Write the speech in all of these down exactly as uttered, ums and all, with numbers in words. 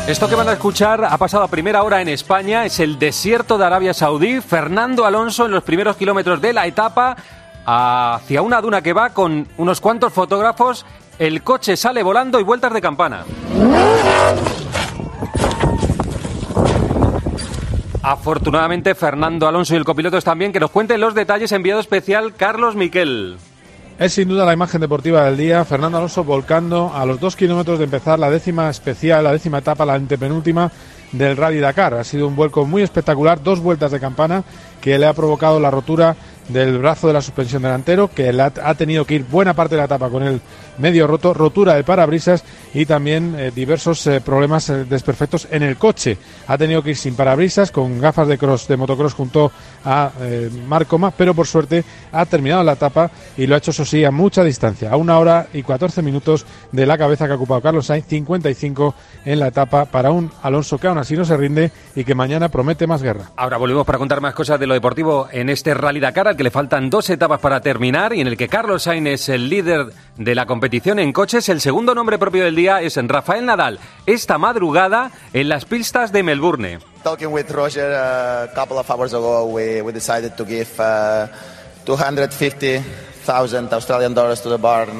Esto que van a escuchar ha pasado a primera hora en España, es el desierto de Arabia Saudí. Fernando Alonso en los primeros kilómetros de la etapa hacia una duna que va con unos cuantos fotógrafos. El coche sale volando y vueltas de campana. Afortunadamente Fernando Alonso y el copiloto están bien. Que nos cuenten los detalles, enviado especial Carlos Miquel. Es sin duda la imagen deportiva del día. Fernando Alonso volcando a los dos kilómetros de empezar la décima especial, la décima etapa, la antepenúltima del Rally Dakar. Ha sido un vuelco muy espectacular, dos vueltas de campana que le ha provocado la rotura del brazo de la suspensión delantero, que le ha, ha tenido que ir buena parte de la etapa con el medio roto, rotura del parabrisas y también eh, diversos eh, problemas eh, desperfectos en el coche. Ha tenido que ir sin parabrisas, con gafas de cross, de motocross junto a eh, Marc Coma, pero por suerte ha terminado la etapa y lo ha hecho, eso sí, a mucha distancia, a una hora y catorce minutos de la cabeza que ha ocupado Carlos Sainz, cincuenta y cinco en la etapa para un Alonso que aún así no se rinde y que mañana promete más guerra. Ahora volvemos para contar más cosas de lo deportivo en este Rally Dakar, al que le faltan dos etapas para terminar y en el que Carlos Sainz es el líder de la competición en coches. El segundo nombre propio del día es en Rafael Nadal, esta madrugada en las pistas de Melbourne. Talking with Roger a couple of hours ago, we, we decided to give uh, two hundred fifty thousand Australian dollars to the barn.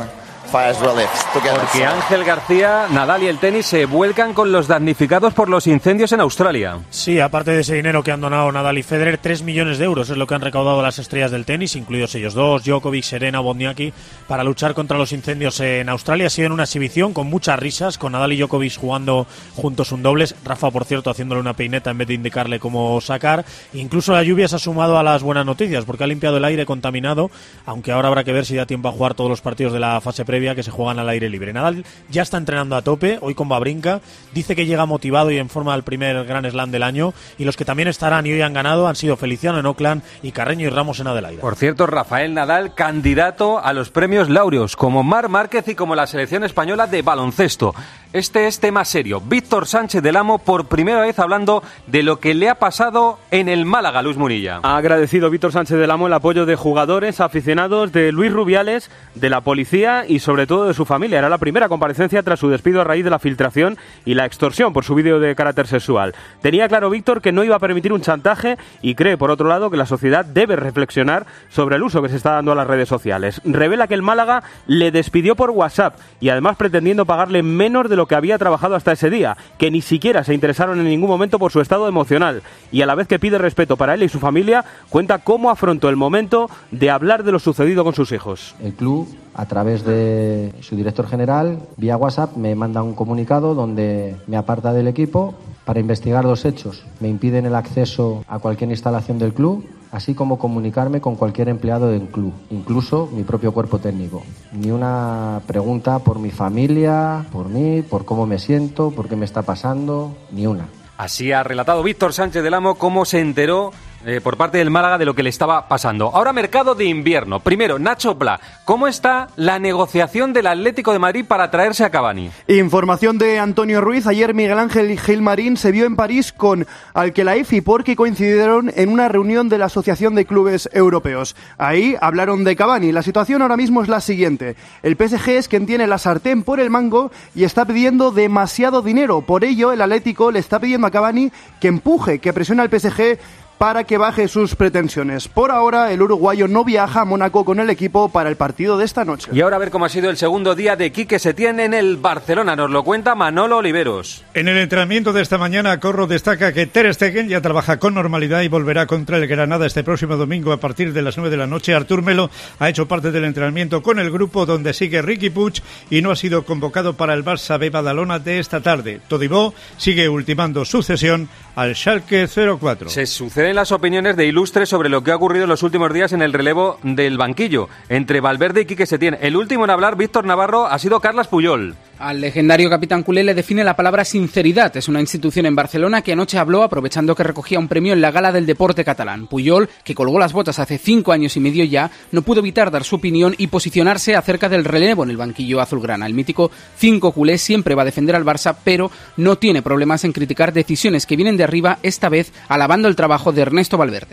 Porque Ángel García, Nadal y el tenis se vuelcan con los damnificados por los incendios en Australia. Sí, aparte de ese dinero que han donado Nadal y Federer, tres millones de euros es lo que han recaudado las estrellas del tenis, incluidos ellos dos, Djokovic, Serena, Wozniacki, para luchar contra los incendios en Australia. Ha sido en una exhibición con muchas risas, con Nadal y Djokovic jugando juntos un dobles, Rafa, por cierto, haciéndole una peineta en vez de indicarle cómo sacar. Incluso la lluvia se ha sumado a las buenas noticias, porque ha limpiado el aire contaminado, aunque ahora habrá que ver si da tiempo a jugar todos los partidos de la fase previa que se juegan al aire libre. Nadal ya está entrenando a tope, hoy con Wawrinka, dice que llega motivado y en forma del primer Grand Slam del año, y los que también estarán y hoy han ganado han sido Feliciano en Auckland y Carreño y Ramos en Adelaida. Por cierto, Rafael Nadal, candidato a los premios Laureus, como Marc Márquez y como la selección española de baloncesto. Este es tema serio. Víctor Sánchez del Amo, por primera vez hablando de lo que le ha pasado en el Málaga, Luis Munilla. Ha agradecido Víctor Sánchez del Amo el apoyo de jugadores, aficionados, de Luis Rubiales, de la policía y sobre todo de su familia. Era la primera comparecencia tras su despido a raíz de la filtración y la extorsión por su vídeo de carácter sexual. Tenía claro Víctor que no iba a permitir un chantaje y cree, por otro lado, que la sociedad debe reflexionar sobre el uso que se está dando a las redes sociales. Revela que el Málaga le despidió por WhatsApp y además pretendiendo pagarle menos de lo que había trabajado hasta ese día, que ni siquiera se interesaron en ningún momento por su estado emocional, y a la vez que pide respeto para él y su familia, cuenta cómo afrontó el momento de hablar de lo sucedido con sus hijos. El club, a través de su director general, vía WhatsApp, me manda un comunicado donde me aparta del equipo para investigar los hechos. Me impiden el acceso a cualquier instalación del club, así como comunicarme con cualquier empleado del club, incluso mi propio cuerpo técnico. Ni una pregunta por mi familia, por mí, por cómo me siento, por qué me está pasando, ni una. Así ha relatado Víctor Sánchez del Amo cómo se enteró eh, por parte del Málaga de lo que le estaba pasando. Ahora mercado de invierno. Primero, Nacho Pla, ¿cómo está la negociación del Atlético de Madrid para traerse a Cavani? Información de Antonio Ruiz. Ayer Miguel Ángel Gilmarín se vio en París con Al-Khelaifi y Porky, coincidieron en una reunión de la Asociación de Clubes Europeos. Ahí hablaron de Cavani. La situación ahora mismo es la siguiente. El P S G es quien tiene la sartén por el mango y está pidiendo demasiado dinero. Por ello, el Atlético le está pidiendo a Cavani que empuje, que presione al P S G para que baje sus pretensiones. Por ahora, el uruguayo no viaja a Mónaco con el equipo para el partido de esta noche. Y ahora a ver cómo ha sido el segundo día de Quique Setién en el Barcelona. Nos lo cuenta Manolo Oliveros. En el entrenamiento de esta mañana, Corro destaca que Ter Stegen ya trabaja con normalidad y volverá contra el Granada este próximo domingo a partir de las nueve de la noche. Artur Melo ha hecho parte del entrenamiento con el grupo, donde sigue Riqui Puig y no ha sido convocado para el Barça B Badalona de esta tarde. Todibó sigue ultimando su cesión al Schalke cero cuatro. Se suceden las opiniones de ilustres sobre lo que ha ocurrido en los últimos días en el relevo del banquillo entre Valverde y Quique Setién. El último en hablar, Víctor Navarro, ha sido Carles Puyol. Al legendario capitán culé le define la palabra sinceridad. Es una institución en Barcelona que anoche habló aprovechando que recogía un premio en la Gala del Deporte Catalán. Puyol, que colgó las botas hace cinco años y medio ya, no pudo evitar dar su opinión y posicionarse acerca del relevo en el banquillo azulgrana. El mítico cinco culé siempre va a defender al Barça, pero no tiene problemas en criticar decisiones que vienen de arriba, esta vez alabando el trabajo de Ernesto Valverde.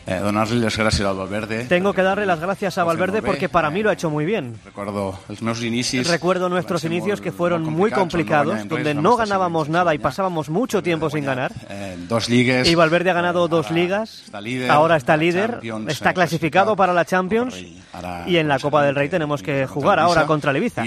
Eh, donarle las gracias a Valverde. Tengo que darle las gracias a Valverde porque para mí lo ha hecho muy bien. Recuerdo los meus inicios. Recuerdo nuestros inicios que fueron muy complicados, donde no ganábamos nada y pasábamos mucho tiempo sin ganar. Eh, dos ligas. Y Valverde ha ganado dos ligas. Ahora está líder, está clasificado para la Champions y en la Copa del Rey tenemos que jugar ahora contra el Ibiza.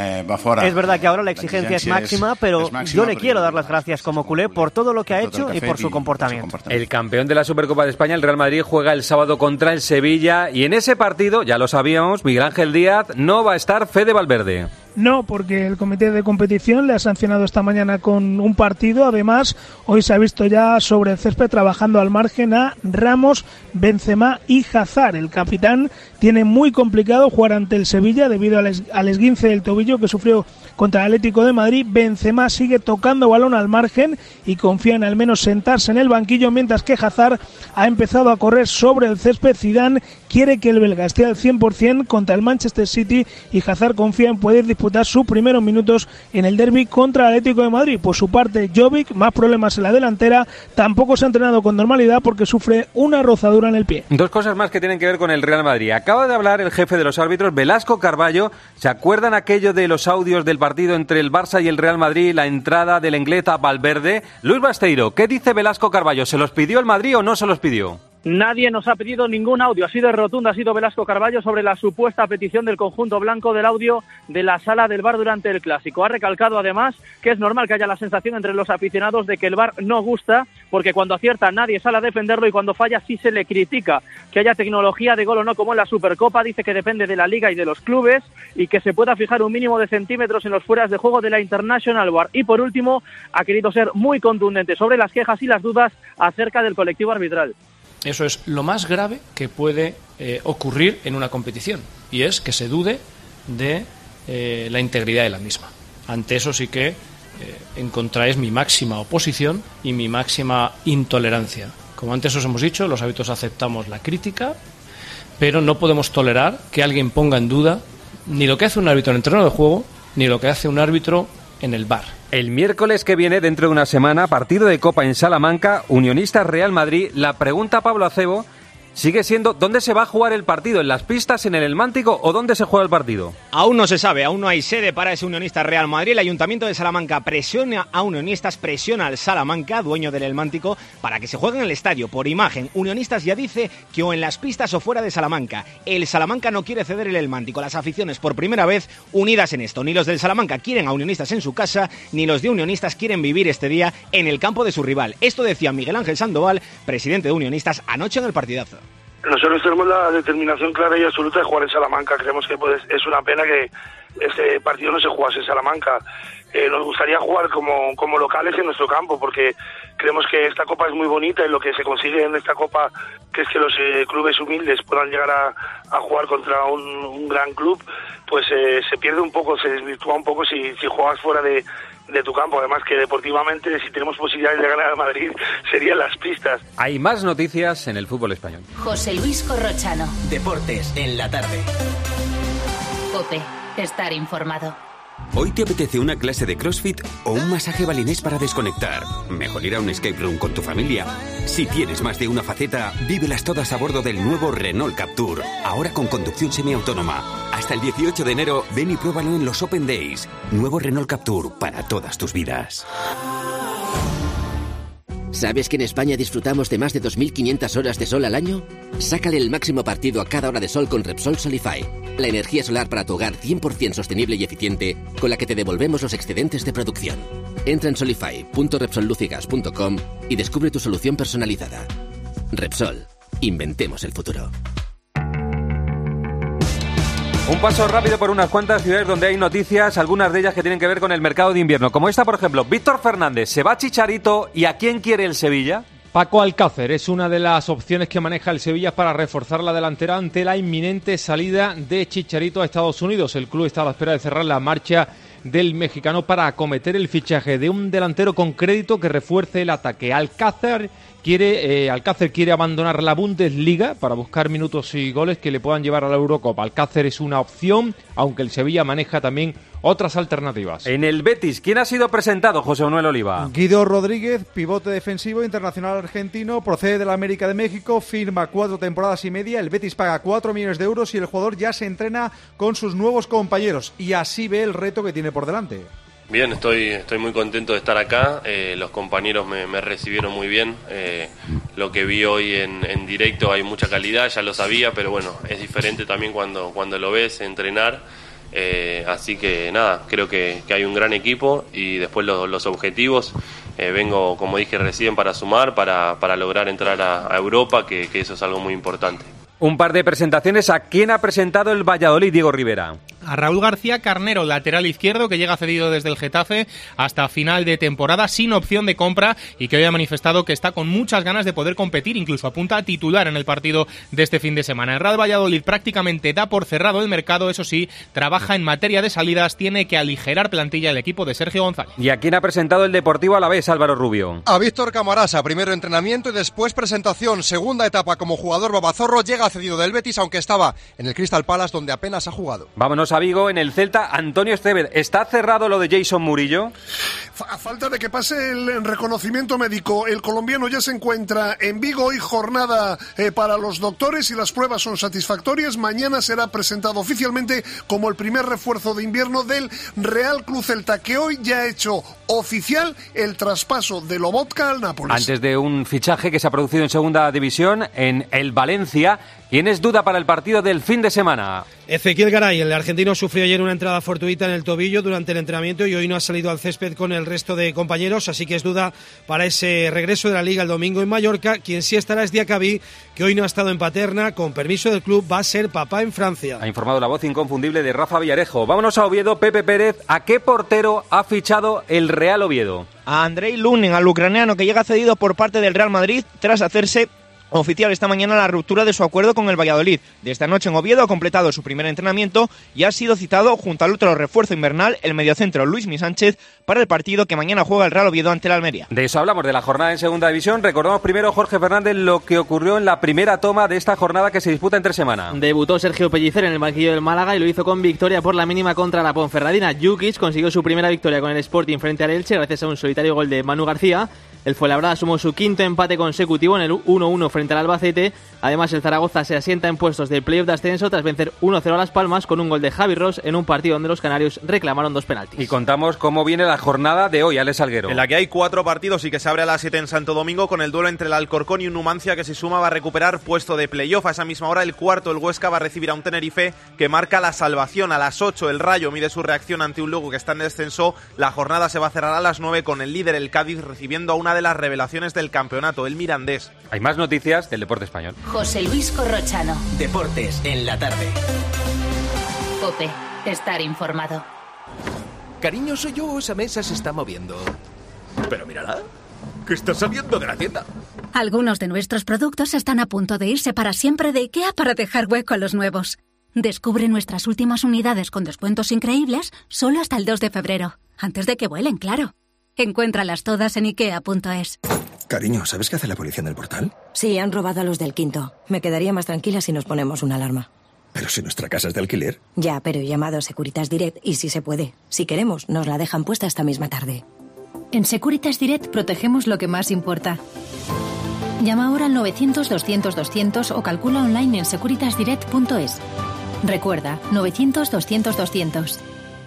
Es verdad que ahora la exigencia es máxima, pero yo le quiero dar las gracias como culé por todo lo que ha hecho y por su comportamiento. El campeón de la Supercopa de España, el Real Madrid, juega el sábado contra el Sevilla y en ese partido, ya lo sabíamos, Miguel Ángel Díaz, no va a estar Fede Valverde. No, porque el comité de competición le ha sancionado esta mañana con un partido. Además, hoy se ha visto ya sobre el césped trabajando al margen a Ramos, Benzema y Hazard. El capitán tiene muy complicado jugar ante el Sevilla debido al, es- al esguince del tobillo que sufrió contra el Atlético de Madrid. Benzema sigue tocando balón al margen y confía en al menos sentarse en el banquillo, mientras que Hazard ha empezado a correr sobre el césped. Zidane quiere que el belga esté al cien por ciento contra el Manchester City y Hazard confía en poder disputar sus primeros minutos en el derbi contra el Atlético de Madrid. Por su parte, Jovic, más problemas en la delantera, tampoco se ha entrenado con normalidad porque sufre una rozadura en el pie. Dos cosas más que tienen que ver con el Real Madrid. Acaba de hablar el jefe de los árbitros, Velasco Carballo. ¿Se acuerdan aquello de los audios del partido entre el Barça y el Real Madrid, la entrada del inglés a Valverde? Luis Basteiro, ¿qué dice Velasco Carballo? ¿Se los pidió el Madrid o no se los pidió? Nadie nos ha pedido ningún audio, ha sido rotundo, ha sido Velasco Carballo sobre la supuesta petición del conjunto blanco del audio de la sala del V A R durante el Clásico. Ha recalcado además que es normal que haya la sensación entre los aficionados de que el V A R no gusta, porque cuando acierta nadie sale a defenderlo y cuando falla sí se le critica. Que haya tecnología de gol o no como en la Supercopa, dice que depende de la Liga y de los clubes y que se pueda fijar un mínimo de centímetros en los fueras de juego de la International V A R. Y por último, ha querido ser muy contundente sobre las quejas y las dudas acerca del colectivo arbitral. Eso es lo más grave que puede eh, ocurrir en una competición, y es que se dude de eh, la integridad de la misma. Ante eso sí que eh, encontráis mi máxima oposición y mi máxima intolerancia. Como antes os hemos dicho, los árbitros aceptamos la crítica, pero no podemos tolerar que alguien ponga en duda ni lo que hace un árbitro en el terreno de juego, ni lo que hace un árbitro en el V A R. El miércoles que viene, dentro de una semana, partido de Copa en Salamanca, Unionistas Real Madrid. La pregunta, Pablo Acebo, sigue siendo ¿dónde se va a jugar el partido? ¿En las pistas, en el Elmántico o dónde se juega el partido? Aún no se sabe, aún no hay sede para ese Unionistas Real Madrid. El Ayuntamiento de Salamanca presiona a Unionistas, presiona al Salamanca, dueño del Elmántico, para que se juegue en el estadio. Por imagen, Unionistas ya dice que o en las pistas o fuera de Salamanca. El Salamanca no quiere ceder el Elmántico. Las aficiones por primera vez unidas en esto. Ni los del Salamanca quieren a Unionistas en su casa, ni los de Unionistas quieren vivir este día en el campo de su rival. Esto decía Miguel Ángel Sandoval, presidente de Unionistas, anoche en el partidazo. Nosotros tenemos la determinación clara y absoluta de jugar en Salamanca. Creemos que pues, es una pena que este partido no se jugase en Salamanca. Eh, nos gustaría jugar como, como locales en nuestro campo, porque creemos que esta copa es muy bonita y lo que se consigue en esta copa, que es que los eh, clubes humildes puedan llegar a, a jugar contra un, un gran club, pues eh, se pierde un poco, se desvirtúa un poco si, si juegas fuera de, de tu campo. Además que deportivamente, si tenemos posibilidades de ganar al Madrid, serían las pistas. Hay más noticias en el fútbol español. José Luis Corrochano. Deportes en la tarde. COPE. Estar informado. ¿Hoy te apetece una clase de CrossFit o un masaje balinés para desconectar? ¿Mejor ir a un escape room con tu familia? Si tienes más de una faceta, vívelas todas a bordo del nuevo Renault Captur. Ahora con conducción semiautónoma. Hasta el dieciocho de enero, ven y pruébalo en los Open Days. Nuevo Renault Captur para todas tus vidas. ¿Sabes que en España disfrutamos de más de dos mil quinientas horas de sol al año? Sácale el máximo partido a cada hora de sol con Repsol Solify. La energía solar para tu hogar cien por ciento sostenible y eficiente, con la que te devolvemos los excedentes de producción. Entra en solify punto repsol luz y gas punto com y descubre tu solución personalizada. Repsol. Inventemos el futuro. Un paso rápido por unas cuantas ciudades donde hay noticias, algunas de ellas que tienen que ver con el mercado de invierno. Como esta, por ejemplo, Víctor Fernández, ¿se va Chicharito y a quién quiere el Sevilla? Paco Alcácer es una de las opciones que maneja el Sevilla para reforzar la delantera ante la inminente salida de Chicharito a Estados Unidos. El club está a la espera de cerrar la marcha del mexicano para acometer el fichaje de un delantero con crédito que refuerce el ataque. Alcácer quiere eh, Alcácer quiere abandonar la Bundesliga para buscar minutos y goles que le puedan llevar a la Eurocopa. Alcácer es una opción, aunque el Sevilla maneja también otras alternativas. En el Betis, ¿quién ha sido presentado, José Manuel Oliva? Guido Rodríguez, pivote defensivo internacional argentino, procede de la América de México, firma cuatro temporadas y media, el Betis paga cuatro millones de euros y el jugador ya se entrena con sus nuevos compañeros y así ve el reto que tiene por delante. Bien, estoy, estoy muy contento de estar acá, eh, los compañeros me, me recibieron muy bien, eh, lo que vi hoy en, en directo hay mucha calidad, ya lo sabía, pero bueno, es diferente también cuando, cuando lo ves entrenar. Eh, así que nada, creo que, que hay un gran equipo y después los, los objetivos, eh, vengo como dije recién para sumar, para, para lograr entrar a, a Europa, que, que eso es algo muy importante. Un par de presentaciones. ¿A quién ha presentado el Valladolid, Diego Rivera? A Raúl García Carnero, lateral izquierdo, que llega cedido desde el Getafe hasta final de temporada, sin opción de compra, y que hoy ha manifestado que está con muchas ganas de poder competir, incluso apunta a titular en el partido de este fin de semana. El Real Valladolid prácticamente da por cerrado el mercado, eso sí, trabaja en materia de salidas, tiene que aligerar plantilla el equipo de Sergio González. ¿Y a quién ha presentado el Deportivo Alavés, Álvaro Rubio? A Víctor Camarasa, primero entrenamiento y después presentación, segunda etapa como jugador. Babazorro llega cedido del Betis, aunque estaba en el Crystal Palace, donde apenas ha jugado. Vámonos a Vigo, en el Celta, Antonio Estevez. ¿Está cerrado lo de Jason Murillo? A falta de que pase el reconocimiento médico, el colombiano ya se encuentra en Vigo y jornada eh, para los doctores y las pruebas son satisfactorias. Mañana será presentado oficialmente como el primer refuerzo de invierno del Real Club Celta, que hoy ya ha hecho oficial el traspaso de Lobotka al Nápoles. Antes de un fichaje que se ha producido en segunda división en el Valencia, ¿quién es duda para el partido del fin de semana? Ezequiel Garay, el argentino, sufrió ayer una entrada fortuita en el tobillo durante el entrenamiento y hoy no ha salido al césped con el resto de compañeros, así que es duda para ese regreso de la Liga el domingo en Mallorca. Quien sí estará es Diacabí, que hoy no ha estado en Paterna, con permiso del club va a ser papá en Francia. Ha informado la voz inconfundible de Rafa Villarejo. Vámonos a Oviedo. Pepe Pérez, ¿a qué portero ha fichado el Real Oviedo? A Andrei Lunin, al ucraniano, que llega cedido por parte del Real Madrid tras hacerse oficial esta mañana la ruptura de su acuerdo con el Valladolid. De esta noche en Oviedo ha completado su primer entrenamiento y ha sido citado junto al otro refuerzo invernal, el mediocentro Luismi Sánchez, para el partido que mañana juega el Real Oviedo ante el Almería. De eso hablamos, de la jornada en segunda división. Recordamos primero, Jorge Fernández, lo que ocurrió en la primera toma de esta jornada que se disputa entre semana. Debutó Sergio Pellicer en el banquillo del Málaga y lo hizo con victoria por la mínima contra la Ponferradina. Jukic consiguió su primera victoria con el Sporting frente al Elche gracias a un solitario gol de Manu García. El Fuenlabrada sumó su quinto empate consecutivo en el uno uno frente al Albacete. Además, el Zaragoza se asienta en puestos del playoff de ascenso tras vencer uno cero a Las Palmas con un gol de Javi Ross en un partido donde los canarios reclamaron dos penaltis. Y contamos cómo viene la jornada de hoy, Alex Salguero. En la que hay cuatro partidos y que se abre a las siete en Santo Domingo, con el duelo entre el Alcorcón y un Numancia que se suma va a recuperar puesto de playoff. A esa misma hora, el cuarto, el Huesca, va a recibir a un Tenerife que marca la salvación. A las ocho, el Rayo mide su reacción ante un Lugo que está en descenso. La jornada se va a cerrar a las nueve con el líder, el Cádiz, recibiendo a una de las revelaciones del campeonato, el Mirandés. Hay más noticias del deporte español. José Luis Corrochano. Deportes en la tarde. COPE. Estar informado. Cariño, soy yo, esa mesa se está moviendo. Pero mírala, que está saliendo de la tienda. Algunos de nuestros productos están a punto de irse para siempre de IKEA para dejar hueco a los nuevos. Descubre nuestras últimas unidades con descuentos increíbles solo hasta el dos de febrero. Antes de que vuelen, claro. Encuéntralas todas en ikea punto es. Cariño, ¿sabes qué hace la policía en el portal? Sí, han robado a los del quinto. Me quedaría más tranquila si nos ponemos una alarma. Pero si nuestra casa es de alquiler. Ya, pero he llamado a Securitas Direct y si se puede. Si queremos, nos la dejan puesta esta misma tarde. En Securitas Direct protegemos lo que más importa. Llama ahora al novecientos, doscientos, doscientos o calcula online en securitas direct punto es. Recuerda, novecientos, doscientos, doscientos.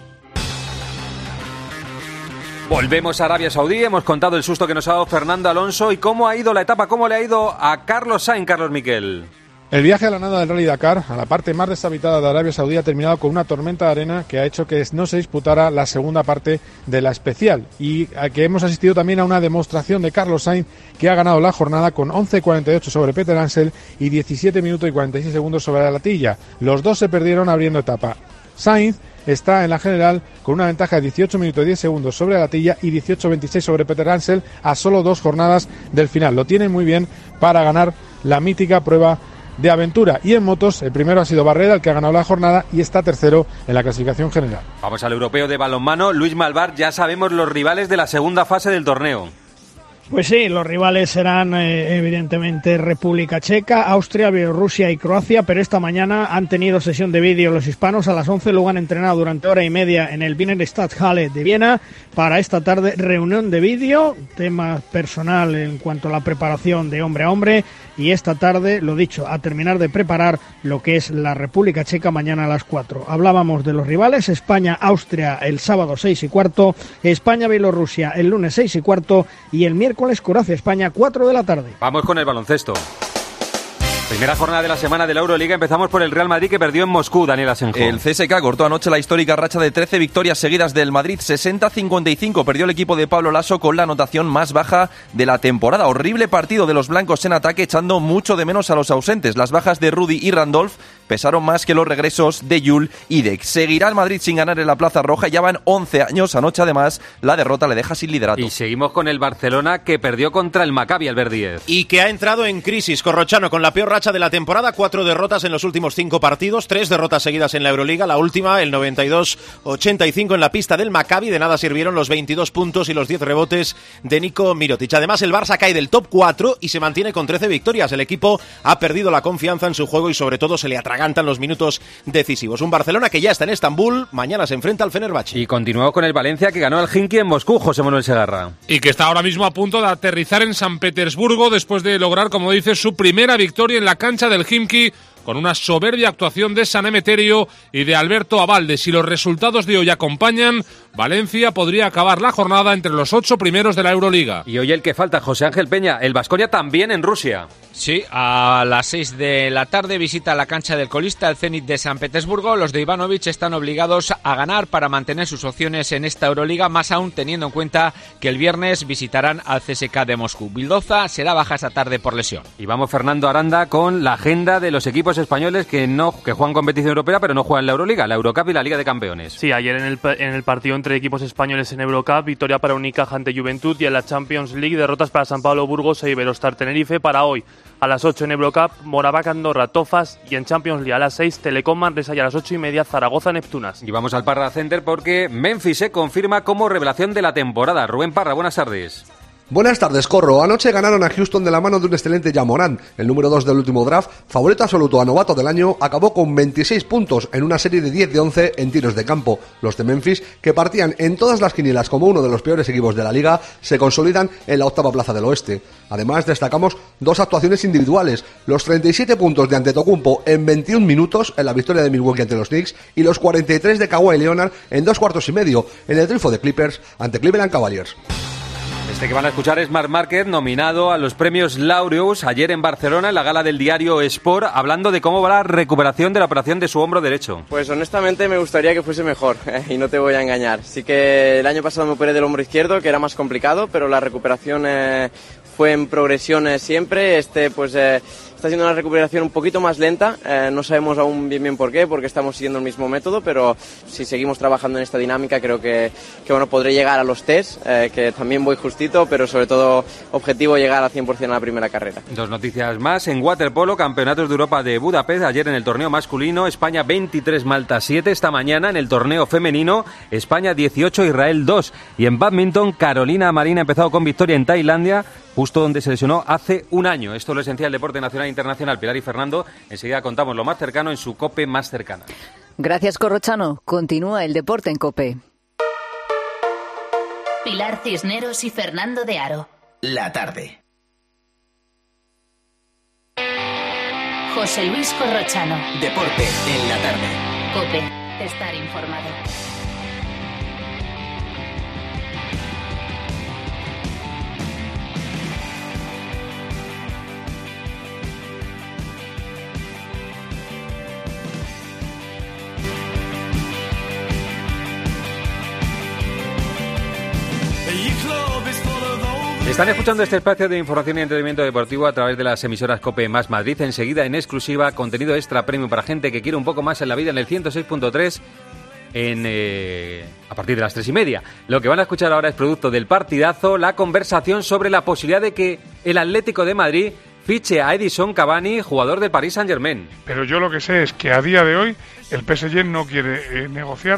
Volvemos a Arabia Saudí, hemos contado el susto que nos ha dado Fernando Alonso y cómo ha ido la etapa, cómo le ha ido a Carlos Sainz, Carlos Miquel. El viaje a la nada del Rally Dakar, a la parte más deshabitada de Arabia Saudí, ha terminado con una tormenta de arena que ha hecho que no se disputara la segunda parte de la especial y a que hemos asistido también a una demostración de Carlos Sainz, que ha ganado la jornada con once cuarenta y ocho sobre Peter Ansel y diecisiete minutos y cuarenta y seis segundos sobre la Latilla. Los dos se perdieron abriendo etapa. Sainz está en la general con una ventaja de dieciocho minutos y diez segundos sobre la Latilla y dieciocho veintiséis sobre Peter Ansel a solo dos jornadas del final. Lo tiene muy bien para ganar la mítica prueba de aventura. Y en motos, el primero ha sido Barrera, el que ha ganado la jornada y está tercero en la clasificación general. Vamos al europeo de balonmano. Luis Malvar, ya sabemos los rivales de la segunda fase del torneo. Pues sí, los rivales serán eh, evidentemente República Checa, Austria, Bielorrusia y Croacia, pero esta mañana han tenido sesión de vídeo los hispanos. A las once luego han entrenado durante hora y media en el Wiener Stadthalle de Viena. Para esta tarde reunión de vídeo, tema personal en cuanto a la preparación de hombre a hombre, y esta tarde, lo dicho, a terminar de preparar lo que es la República Checa mañana a las cuatro. Hablábamos de los rivales: España, Austria el sábado seis y cuarto, España, Bielorrusia el lunes seis y cuarto y el miércoles Croacia, España, cuatro de la tarde. Vamos con el baloncesto. Primera jornada de la semana de la Euroliga. Empezamos por el Real Madrid, que perdió en Moscú. Daniel Asenjo. El C S K cortó anoche la histórica racha de trece victorias seguidas del Madrid, sesenta a cincuenta y cinco. Perdió el equipo de Pablo Laso con la anotación más baja de la temporada. Horrible partido de los blancos en ataque, echando mucho de menos a los ausentes. Las bajas de Rudy y Randolph pesaron más que los regresos de Yul y Deck. Seguirá el Madrid sin ganar en la Plaza Roja. Ya van once años. Anoche, además, la derrota le deja sin liderato. Y seguimos con el Barcelona, que perdió contra el Maccabi, Albert Díez. Y que ha entrado en crisis, Corrochano, con la peor racha de la temporada. Cuatro derrotas en los últimos cinco partidos, tres derrotas seguidas en la Euroliga, la última el noventa y dos ochenta y cinco en la pista del Maccabi. De nada sirvieron los veintidós puntos y los diez rebotes de Nico Mirotic. Además, el Barça cae del top cuatro y se mantiene con trece victorias. El equipo ha perdido la confianza en su juego y sobre todo se le atragantan los minutos decisivos. Un Barcelona que ya está en Estambul, mañana se enfrenta al Fenerbahce. Y continuó con el Valencia, que ganó al Khimki en Moscú, José Manuel Segarra. Y que está ahora mismo a punto de aterrizar en San Petersburgo después de lograr, como dice, su primera victoria en la cancha del Khimki, con una soberbia actuación de San Emeterio y de Alberto Abalde. Si los resultados de hoy acompañan, Valencia podría acabar la jornada entre los ocho primeros de la Euroliga. Y hoy el que falta, José Ángel Peña, el Baskonia también en Rusia. Sí, a las seis de la tarde visita la cancha del colista, el Zenit de San Petersburgo. Los de Ivanovic están obligados a ganar para mantener sus opciones en esta Euroliga, más aún teniendo en cuenta que el viernes visitarán al C S K de Moscú. Vildoza será baja esta tarde por lesión. Y vamos, Fernando Aranda, con la agenda de los equipos españoles que no que juegan competición europea, pero no juegan la Euroliga, la Eurocup y la Liga de Campeones. Sí, ayer en el, en el partido entre equipos españoles en Eurocup, victoria para Unicaja ante Juventud, y en la Champions League, derrotas para San Pablo Burgos e Iberostar Tenerife. Para hoy, a las ocho en Eurocup, Moraván Andorra Tofas, y en Champions League a las seis, Telecom Manresa, y a las ocho y media, Zaragoza Neptunas. Y vamos al Parra Center porque Memphis se confirma como revelación de la temporada. Rubén Parra, buenas tardes. Buenas tardes, Corro. Anoche ganaron a Houston de la mano de un excelente Ja Morant. El número dos del último draft, favorito absoluto a novato del año, acabó con veintiséis puntos en una serie de diez de once en tiros de campo. Los de Memphis, que partían en todas las quinielas como uno de los peores equipos de la liga, se consolidan en la octava plaza del oeste. Además, destacamos dos actuaciones individuales: los treinta y siete puntos de Antetokounmpo en veintiún minutos en la victoria de Milwaukee ante los Knicks y los cuarenta y tres de Kawhi Leonard en dos cuartos y medio en el triunfo de Clippers ante Cleveland Cavaliers. Este que van a escuchar es Marc Márquez, nominado a los premios Laureus ayer en Barcelona en la gala del diario Sport, hablando de cómo va la recuperación de la operación de su hombro derecho. Pues honestamente me gustaría que fuese mejor, eh, y no te voy a engañar. Sí que el año pasado me operé del hombro izquierdo, que era más complicado, pero la recuperación eh, fue en progresión eh, siempre. Este pues eh, está siendo una recuperación un poquito más lenta, eh, no sabemos aún bien bien por qué, porque estamos siguiendo el mismo método, pero si seguimos trabajando en esta dinámica creo que, que bueno, podré llegar a los test, eh, que también voy justito, pero sobre todo objetivo llegar al cien por ciento a la primera carrera. Dos noticias más. En waterpolo, campeonatos de Europa de Budapest, ayer en el torneo masculino, España veintitrés, Malta siete. Esta mañana en el torneo femenino, España dieciocho, Israel dos. Y en badminton, Carolina Marín ha empezado con victoria en Tailandia, justo donde se lesionó hace un año. Esto es lo esencial del deporte nacional e internacional. Pilar y Fernando, enseguida contamos lo más cercano en su COPE más cercana. Gracias, Corrochano. Continúa el deporte en COPE. Pilar Cisneros y Fernando de Aro. La tarde. José Luis Corrochano. Deporte en la tarde. COPE. Estar informado. Están escuchando este espacio de información y entretenimiento deportivo a través de las emisoras COPE más Madrid. Enseguida, en exclusiva, contenido extra premium para gente que quiere un poco más en la vida en el ciento seis punto tres en, eh, a partir de las tres y media. Lo que van a escuchar ahora es producto del partidazo, la conversación sobre la posibilidad de que el Atlético de Madrid fiche a Edison Cavani, jugador del Paris Saint-Germain. Pero yo lo que sé es que a día de hoy el P S G no quiere eh, negociar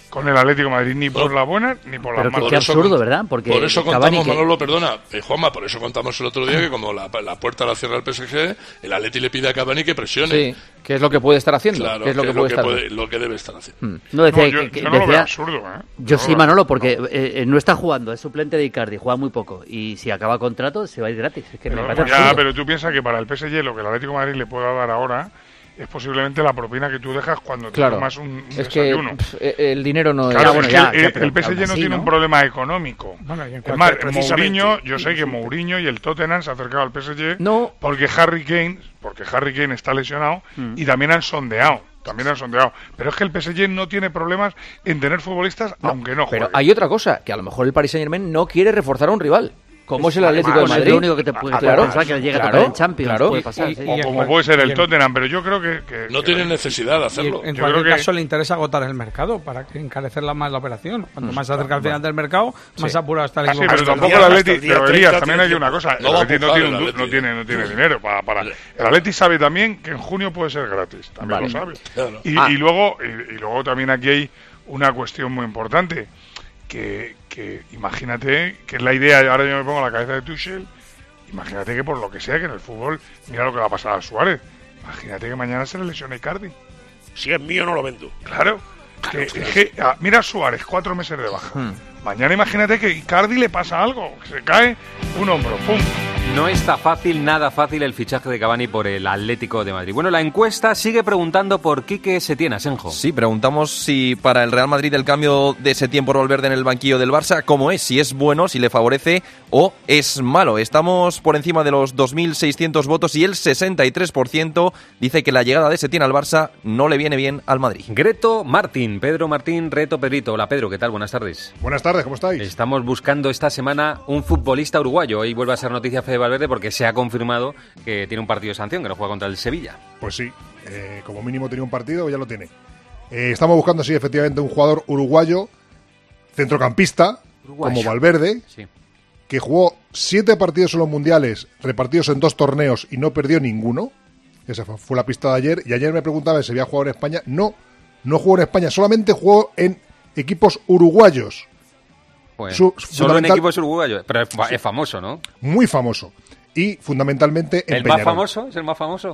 con el Atlético de Madrid, ni por las buenas ni por las Pero malas. qué absurdo, ¿verdad? Porque por eso Cavani contamos, que... Manolo, perdona, eh, Juanma, por eso contamos el otro día que como la, la puerta la cierra el P S G, el Atleti le pide a Cavani que presione. Sí, que es lo que puede estar haciendo. Claro, que es lo que, que, puede que estar puede, lo que debe estar haciendo. Hmm. No, decía, no, yo, que, que, yo no decía, lo veo absurdo, ¿eh? Yo no sí, Manolo, porque no. Eh, no está jugando, es suplente de Icardi, juega muy poco. Y si acaba contrato, se va a ir gratis. Es que pero, me parece ya, absurdo. pero tú piensas que para el P S G lo que el Atlético de Madrid le pueda dar ahora es posiblemente la propina que tú dejas cuando claro. te tomas un, un es desayuno. que pf, el dinero no claro, es... Bueno, es ya, que el, el, el P S G no sí, tiene ¿no? un problema económico. Bueno, y en es más, precisamente... Mourinho, yo sé que Mourinho y el Tottenham se han acercado al P S G no. porque Harry Kane, porque Harry Kane está lesionado mm. y también han sondeado. También han sondeado. Pero es que el P S G no tiene problemas en tener futbolistas, no, aunque no jueguen. Pero hay otra cosa, que a lo mejor el Paris Saint-Germain no quiere reforzar a un rival. Como es el Atlético Además, de Madrid. Es lo único que te puede ah, claro, pensar que llegue claro, a tocar en Champions. Claro. Puede pasar, y, sí. y, o como puede ser el Tottenham, pero yo creo que... que no que tienen necesidad de hacerlo. En yo cualquier creo caso que... le interesa agotar el mercado para encarecerla más la operación. Cuanto más se acerca al final del mercado, más sí. apurado está el ah, sí, equipo. pero tampoco el Atleti... Pero Elías, también hay una cosa. El Atleti no tiene, un, no tiene, no tiene dinero para... para el Atleti sabe también que en junio puede ser gratis. También vale. lo sabe. Claro. Y, ah. y, luego, y, y luego también aquí hay una cuestión muy importante. Que, que imagínate que es la idea, ahora yo me pongo en la cabeza de Tuchel. Imagínate que por lo que sea, que en el fútbol, mira lo que va a pasar a Suárez. Imagínate que mañana se le lesiona Icardi. Si es mío, no lo vendo. Claro. Que, es que, ah, mira a Suárez, cuatro meses de baja. Hmm. Mañana imagínate que Icardi le pasa algo, que se cae un hombro, ¡pum! No está fácil, nada fácil el fichaje de Cavani por el Atlético de Madrid. Bueno, la encuesta sigue preguntando por Quique Setién, Asenjo. Sí, preguntamos si para el Real Madrid el cambio de Setién por Valverde en el banquillo del Barça, ¿cómo es? Si es bueno, si le favorece o es malo. Estamos por encima de los dos mil seiscientos votos y el sesenta y tres por ciento dice que la llegada de Setién al Barça no le viene bien al Madrid. Greto Martín, Pedro Martín, Reto Pedrito. Hola Pedro, ¿qué tal? Buenas tardes. Buenas tardes, ¿cómo estáis? Estamos buscando esta semana un futbolista uruguayo. Hoy vuelve a ser noticia Fede Valverde porque se ha confirmado que tiene un partido de sanción, que no juega contra el Sevilla. Pues sí, eh, como mínimo tiene un partido, ya lo tiene. Eh, estamos buscando, sí, efectivamente, un jugador uruguayo, centrocampista, uruguayo. Como Valverde, sí. que jugó siete partidos en los mundiales, repartidos en dos torneos y no perdió ninguno. Esa fue la pista de ayer. Y ayer me preguntaba si había jugado en España. No, no jugó en España, solamente jugó en equipos uruguayos. Pues, Su, solo en equipos uruguayos, pero es, es famoso, ¿no? Muy famoso. Y fundamentalmente en ¿El Peñarol. más famoso? ¿Es el más famoso?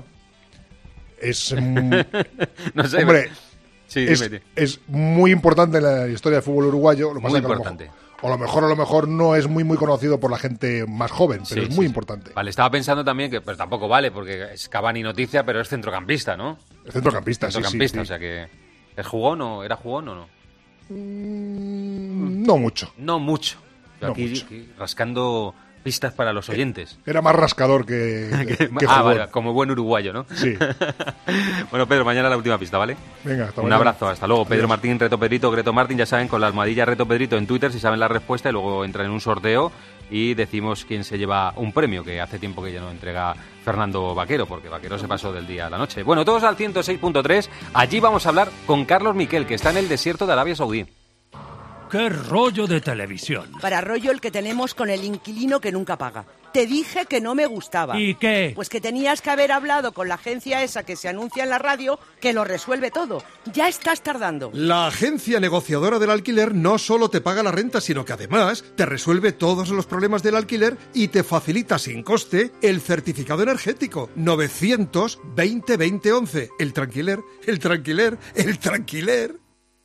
Es... Mm, no sé. Hombre, sí, es, dime, es muy importante en la historia del fútbol uruguayo. Lo muy pasa importante. Que a lo mejor, o a lo mejor, a lo mejor no es muy muy conocido por la gente más joven, pero sí, es muy sí, importante. Vale, estaba pensando también que pues tampoco vale, porque es Cavani noticia, pero es centrocampista, ¿no? Es centrocampista, centrocampista, sí, sí, o sea que... ¿Es jugón o era jugón o no? Mm, no mucho. No mucho. No aquí, mucho. aquí rascando pistas para los oyentes. Era más rascador que, que, que ah, vale, como buen uruguayo, ¿no? Sí. Bueno, Pedro, mañana la última pista, ¿vale? Venga, hasta Un mañana. abrazo, hasta luego. Pedro Adiós. Martín, Reto Pedrito, Greto Martín, ya saben, con la almohadilla Reto Pedrito en Twitter, si saben la respuesta, y luego entran en un sorteo y decimos quién se lleva un premio, que hace tiempo que ya no entrega Fernando Vaquero, porque Vaquero se pasó del día a la noche. Bueno, todos al ciento seis punto tres. Allí vamos a hablar con Carlos Miquel, que está en el desierto de Arabia Saudí. ¡Qué rollo de televisión! Para rollo el que tenemos con el inquilino que nunca paga. Te dije que no me gustaba. ¿Y qué? Pues que tenías que haber hablado con la agencia esa que se anuncia en la radio, que lo resuelve todo. Ya estás tardando. La agencia negociadora del alquiler no solo te paga la renta, sino que además te resuelve todos los problemas del alquiler y te facilita sin coste el certificado energético. novecientos veinte veinte once. El tranquiler, el tranquiler, el tranquiler.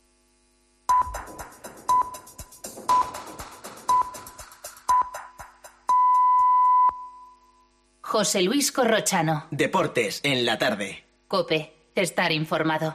José Luis Corrochano. Deportes en la tarde. COPE. Estar informado.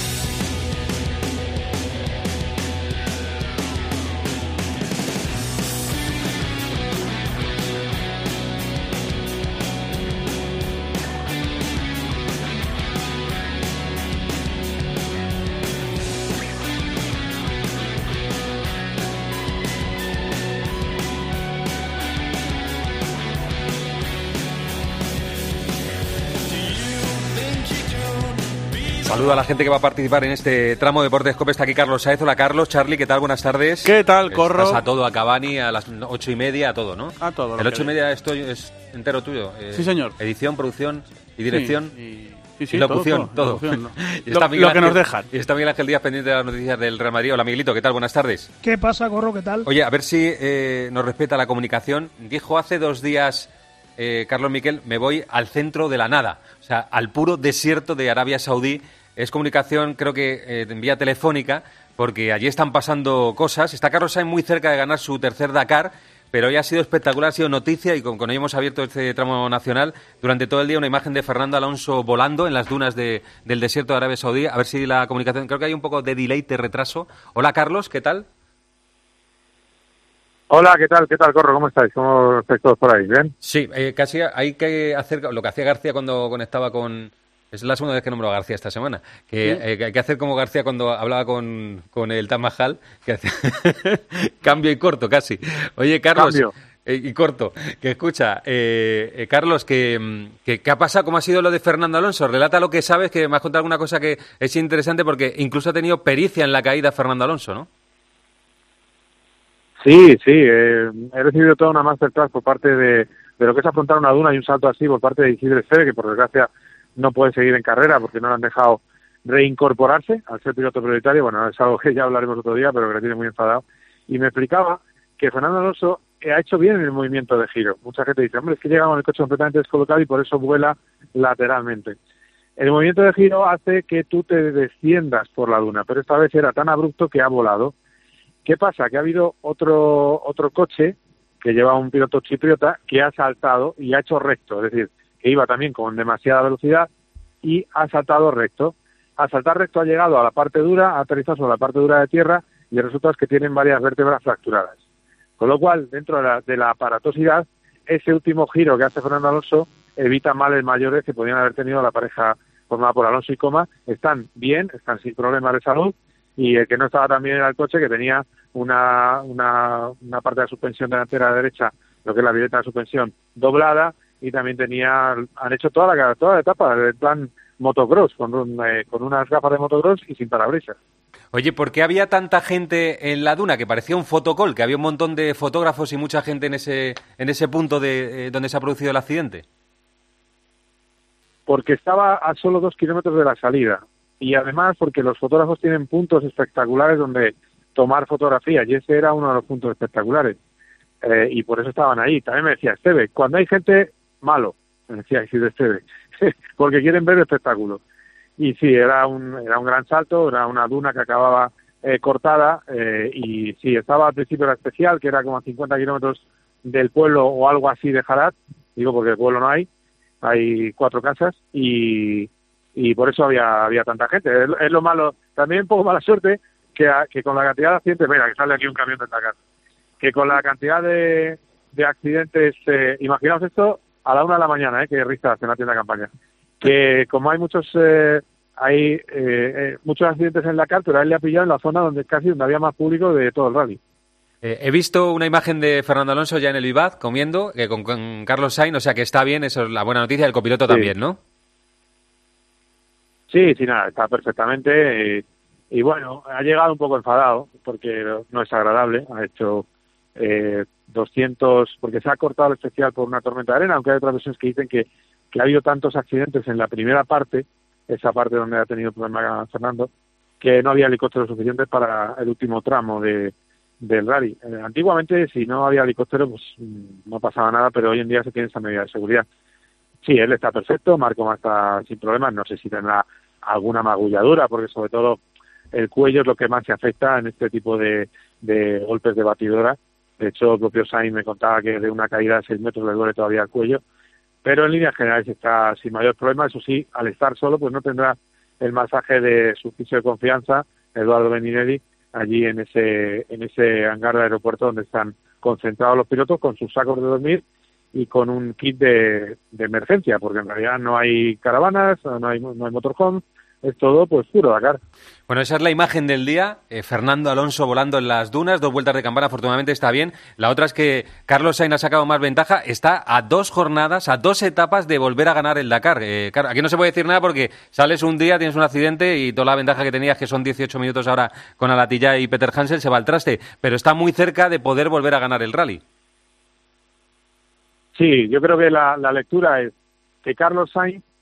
Saludo a la gente que va a participar en este tramo de Deportes COPE. Está aquí Carlos Sáez. Hola Carlos, Charlie, ¿qué tal? Buenas tardes. ¿Qué tal, Corro? Estás a todo, a Cavani, a las ocho y media, a todo, ¿no? A todo. El ocho y media esto es entero tuyo. Eh, sí, señor. Edición, producción y dirección. Sí, Sí, sí, y locución, todo. todo. todo. Locución, no. y está lo, lo que nos dejan. Y está Miguel Ángel Díaz pendiente de las noticias del Real Madrid. Hola, Miguelito, ¿qué tal? Buenas tardes. ¿Qué pasa, Corro? ¿Qué tal? Oye, a ver si eh, nos respeta la comunicación. Dijo hace dos días eh, Carlos Miquel, me voy al centro de la nada, o sea, al puro desierto de Arabia Saudí. Es comunicación, creo que eh, en vía telefónica, porque allí están pasando cosas. Está Carlos Sainz muy cerca de ganar su tercer Dakar, pero hoy ha sido espectacular, ha sido noticia y con, con ello hemos abierto este tramo nacional. Durante todo el día una imagen de Fernando Alonso volando en las dunas de, del desierto de Arabia Saudí. A ver si la comunicación, creo que hay un poco de delay, de retraso. Hola, Carlos, ¿qué tal? Hola, ¿qué tal? ¿Qué tal, Corro? ¿Cómo estáis? ¿Cómo estáis todos por ahí? ¿Bien? Sí, eh, casi hay que hacer lo que hacía García cuando conectaba con... Es la segunda vez que nombro a García esta semana. Que, ¿Sí? eh, que hay que hacer como García cuando hablaba con, con el Taj Mahal, que hace cambio y corto casi. Oye, Carlos, eh, y corto, que escucha, eh, eh, Carlos, que, que, ¿qué ha pasado? ¿Cómo ha sido lo de Fernando Alonso? Relata lo que sabes, que me has contado alguna cosa que es interesante porque incluso ha tenido pericia en la caída Fernando Alonso, ¿no? Sí, sí, eh, he recibido toda una masterclass por parte de, de lo que es afrontar una duna y un salto así por parte de Isidro Esteve, que por desgracia no puede seguir en carrera porque no le han dejado reincorporarse al ser piloto prioritario. Bueno, es algo que ya hablaremos otro día, pero que le tiene muy enfadado. Y me explicaba que Fernando Alonso ha hecho bien en el movimiento de giro. Mucha gente dice, hombre, es que llega con el coche completamente descolocado y por eso vuela lateralmente. El movimiento de giro hace que tú te desciendas por la duna, pero esta vez era tan abrupto que ha volado. ¿Qué pasa? Que ha habido otro otro coche que lleva un piloto chipriota que ha saltado y ha hecho recto, es decir, que iba también con demasiada velocidad y ha saltado recto. Al saltar recto ha llegado a la parte dura, ha aterrizado sobre la parte dura de tierra y el resultado es que tienen varias vértebras fracturadas. Con lo cual, dentro de la, de la aparatosidad, ese último giro que hace Fernando Alonso evita males mayores que podrían haber tenido la pareja formada por Alonso y Coma. Están bien, están sin problemas de salud y el que no estaba tan bien era el coche, que tenía una, una, una parte de la suspensión delantera derecha, lo que es la billeta de suspensión, doblada, y también tenía, han hecho toda la, toda la etapa del plan motocross, con, un, eh, con unas gafas de motocross y sin parabrisas. Oye, ¿por qué había tanta gente en la duna? Que parecía un fotocall, que había un montón de fotógrafos y mucha gente en ese en ese punto de eh, donde se ha producido el accidente. Porque estaba a solo dos kilómetros de la salida, y además porque los fotógrafos tienen puntos espectaculares donde tomar fotografías, y ese era uno de los puntos espectaculares, eh, y por eso estaban ahí. También me decía, Esteve, cuando hay gente, malo, me decía Isidro Esteve, porque quieren ver el espectáculo. Y sí, era un era un gran salto, era una duna que acababa eh, cortada, eh, y sí, estaba al principio era especial, que era como a cincuenta kilómetros del pueblo o algo así de Jarat, digo porque el pueblo no hay, hay cuatro casas, y, y por eso había había tanta gente. Es, es lo malo, también un poco mala suerte, que, que con la cantidad de accidentes, mira, que sale aquí un camión de Dakar, que con la cantidad de, de accidentes, eh, imaginaos esto a la una de la mañana, eh, que risas en la tienda de campaña, que como hay muchos eh, hay eh, eh, muchos accidentes en Dakar, pero a él le ha pillado en la zona donde casi donde había más público de todo el rally. Eh, he visto una imagen de Fernando Alonso ya en el Vivaz comiendo, eh, con, con Carlos Sainz, o sea que está bien, eso es la buena noticia, el copiloto sí. También, ¿no? Sí, sí, nada, está perfectamente, eh, y bueno, ha llegado un poco enfadado, porque no es agradable, ha hecho eh, doscientos, porque se ha cortado el especial por una tormenta de arena, aunque hay otras versiones que dicen que, que ha habido tantos accidentes en la primera parte, esa parte donde ha tenido problema Fernando, que no había helicópteros suficientes para el último tramo de del rally. Eh, antiguamente, si no había helicóptero, pues no pasaba nada, pero hoy en día se tiene esa medida de seguridad. Sí, él está perfecto, Marco está sin problemas, no sé si tendrá alguna magulladura, porque sobre todo el cuello es lo que más se afecta en este tipo de, de golpes de batidora. De hecho, el propio Sainz me contaba que de una caída de seis metros le duele todavía el cuello, pero en líneas generales está sin mayor problema. Eso sí, al estar solo, pues no tendrá el masaje de su fisio de confianza, Eduardo Beninelli, allí en ese en ese hangar de aeropuerto donde están concentrados los pilotos con sus sacos de dormir y con un kit de, de emergencia, porque en realidad no hay caravanas, no hay, no hay motorhome, es todo pues puro Dakar. Bueno, esa es la imagen del día, eh, Fernando Alonso volando en las dunas, dos vueltas de campana, afortunadamente está bien. La otra es que Carlos Sainz ha sacado más ventaja, está a dos jornadas, a dos etapas de volver a ganar el Dakar. Eh, aquí no se puede decir nada porque sales un día, tienes un accidente y toda la ventaja que tenías, que son dieciocho minutos ahora con Alatilla y Peter Hansel, se va al traste, pero está muy cerca de poder volver a ganar el rally. Sí, yo creo que la, la lectura es que Carlos Sainz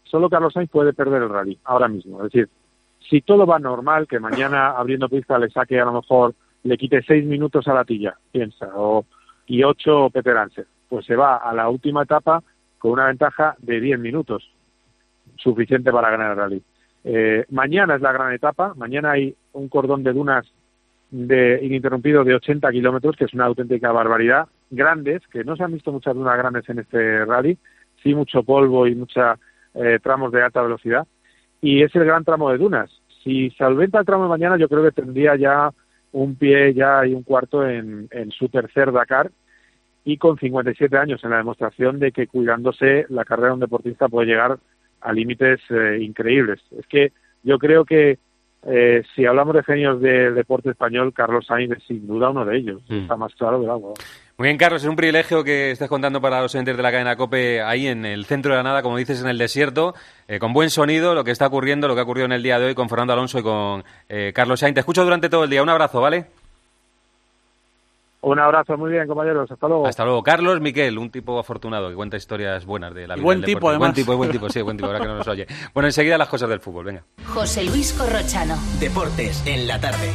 solo Carlos Sainz puede perder el rally ahora mismo. Es decir, si todo va normal, que mañana abriendo pista le saque a lo mejor, le quite seis minutos a Latilla, piensa, o y ocho Peter Anser, pues se va a la última etapa con una ventaja de diez minutos, suficiente para ganar el rally. Eh, mañana es la gran etapa, mañana hay un cordón de dunas de ininterrumpido de ochenta kilómetros, que es una auténtica barbaridad, grandes, que no se han visto muchas dunas grandes en este rally, sí mucho polvo y muchos eh, tramos de alta velocidad, y es el gran tramo de dunas. Si solventa el tramo de mañana, yo creo que tendría ya un pie ya y un cuarto en, en su tercer Dakar, y con cincuenta y siete años, en la demostración de que cuidándose la carrera de un deportista puede llegar a límites eh, increíbles. Es que yo creo que eh, si hablamos de genios del deporte español, Carlos Sainz es sin duda uno de ellos, mm. está más claro del agua. Muy bien, Carlos, es un privilegio que estés contando para los oyentes de la cadena COPE ahí en el centro de la nada, como dices, en el desierto, eh, con buen sonido, lo que está ocurriendo, lo que ha ocurrido en el día de hoy con Fernando Alonso y con eh, Carlos Sainz. Te escucho durante todo el día. Un abrazo, ¿vale? Un abrazo, muy bien, compañeros. Hasta luego. Hasta luego. Carlos Miquel, un tipo afortunado que cuenta historias buenas de la vida. Buen tipo, además. Buen tipo, buen tipo, sí, buen tipo, ahora que no nos oye. Bueno, enseguida las cosas del fútbol, venga. José Luis Corrochano. Deportes en la tarde.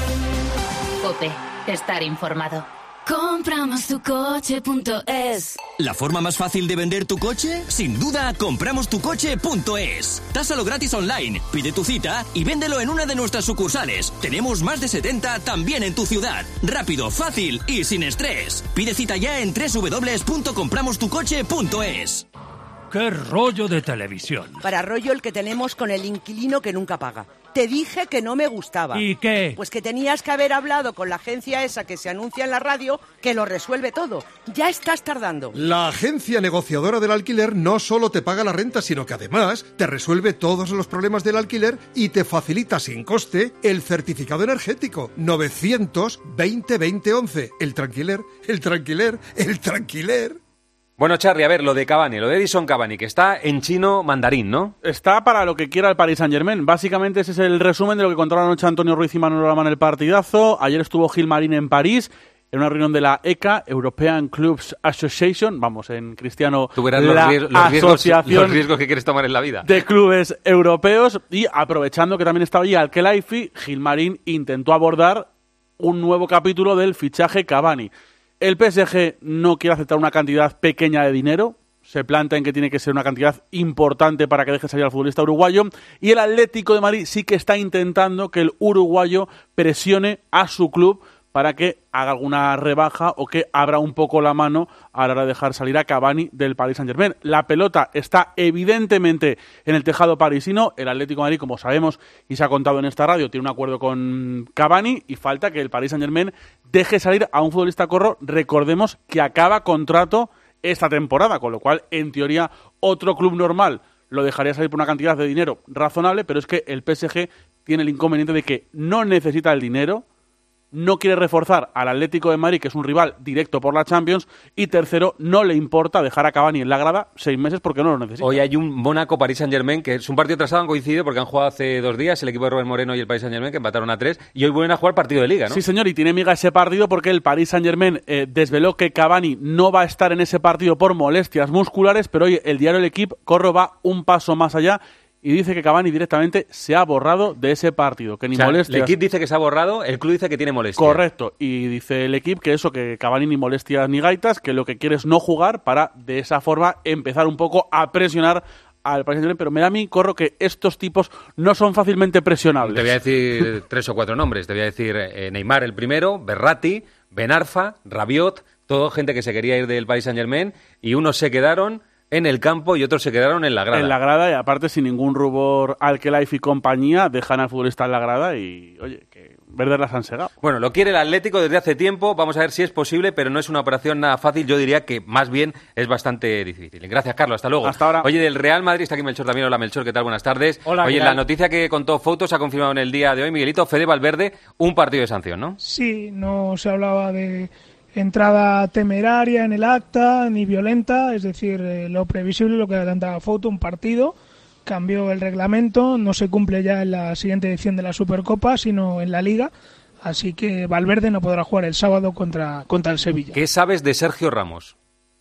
COPE, estar informado. Compramos tu coche punto es. ¿La forma más fácil de vender tu coche? Sin duda, compramos tu coche punto es. Tásalo gratis online, pide tu cita y véndelo en una de nuestras sucursales. Tenemos más de setenta también en tu ciudad. Rápido, fácil y sin estrés. Pide cita ya en doble u doble u doble u punto compramos tu coche punto es. ¡Qué rollo de televisión! Para rollo el que tenemos con el inquilino que nunca paga. Te dije que no me gustaba. ¿Y qué? Pues que tenías que haber hablado con la agencia esa que se anuncia en la radio, que lo resuelve todo. Ya estás tardando. La agencia negociadora del alquiler no solo te paga la renta, sino que además te resuelve todos los problemas del alquiler y te facilita sin coste el certificado energético. novecientos veinte veinte once. El tranquiler, el tranquiler, el tranquiler. Bueno, Charly, a ver, lo de Cavani, lo de Edison Cavani, que está en chino mandarín, ¿no? Está para lo que quiera el Paris Saint-Germain. Básicamente ese es el resumen de lo que contaron anoche Antonio Ruiz y Manuel Lama en el partidazo. Ayer estuvo Gilmarín en París, en una reunión de la E C A, European Clubs Association, vamos, en cristiano, Tú verás la los, riesgos, los, riesgos, Asociación los riesgos que quieres tomar en la vida. De clubes europeos, y aprovechando que también estaba allí Al-Khelaifi, Gilmarín intentó abordar un nuevo capítulo del fichaje Cavani. El P S G no quiere aceptar una cantidad pequeña de dinero, se plantea en que tiene que ser una cantidad importante para que deje salir al futbolista uruguayo, y el Atlético de Madrid sí que está intentando que el uruguayo presione a su club para que haga alguna rebaja o que abra un poco la mano a la hora de dejar salir a Cavani del Paris Saint-Germain. La pelota está evidentemente en el tejado parisino. El Atlético de Madrid, como sabemos y se ha contado en esta radio, tiene un acuerdo con Cavani y falta que el Paris Saint-Germain deje salir a un futbolista corro. Recordemos que acaba contrato esta temporada, con lo cual, en teoría, otro club normal lo dejaría salir por una cantidad de dinero razonable, pero es que el P S G tiene el inconveniente de que no necesita el dinero, no quiere reforzar al Atlético de Madrid, que es un rival directo por la Champions, y tercero, no le importa dejar a Cavani en la grada seis meses porque no lo necesita. Hoy hay un Mónaco-Paris Saint-Germain, que es un partido trazado, han coincidido porque han jugado hace dos días el equipo de Rubén Moreno y el Paris Saint-Germain, que empataron a tres, y hoy vuelven a jugar partido de Liga, ¿no? Sí, señor, y tiene miga ese partido porque el Paris Saint-Germain eh, desveló que Cavani no va a estar en ese partido por molestias musculares, pero hoy el diario El Equipo, Corro, va un paso más allá y dice que Cavani directamente se ha borrado de ese partido, que ni o sea, molestias. El equipo dice que se ha borrado, el club dice que tiene molestias. Correcto, y dice el equipo que eso, que Cavani ni molestias ni gaitas, que lo que quiere es no jugar para de esa forma empezar un poco a presionar al Paris Saint-Germain, pero me da a mí, Corro, que estos tipos no son fácilmente presionables. Te voy a decir tres o cuatro nombres, te voy a decir eh, Neymar el primero, Berratti, Ben Arfa, Rabiot, todo gente que se quería ir del Paris Saint-Germain, y unos se quedaron en el campo y otros se quedaron en la grada. En la grada, y aparte sin ningún rubor Al-Khelaifi y compañía, dejan al futbolista en la grada y, oye, que verdes las han segado. Bueno, lo quiere el Atlético desde hace tiempo, vamos a ver si es posible, pero no es una operación nada fácil, yo diría que más bien es bastante difícil. Gracias, Carlos, hasta luego. Hasta ahora. Oye, del Real Madrid, está aquí Melchor también. Hola, Melchor, ¿qué tal? Buenas tardes. Hola, Oye, ¿qué la tal? noticia que contó Fotos ha confirmado en el día de hoy, Miguelito, Fede Valverde, un partido de sanción, ¿no? Sí, no se hablaba de entrada temeraria en el acta, ni violenta, es decir, eh, lo previsible, lo que adelantaba Foto, un partido, cambió el reglamento, no se cumple ya en la siguiente edición de la Supercopa, sino en la Liga, así que Valverde no podrá jugar el sábado contra, contra el Sevilla. ¿Qué sabes de Sergio Ramos?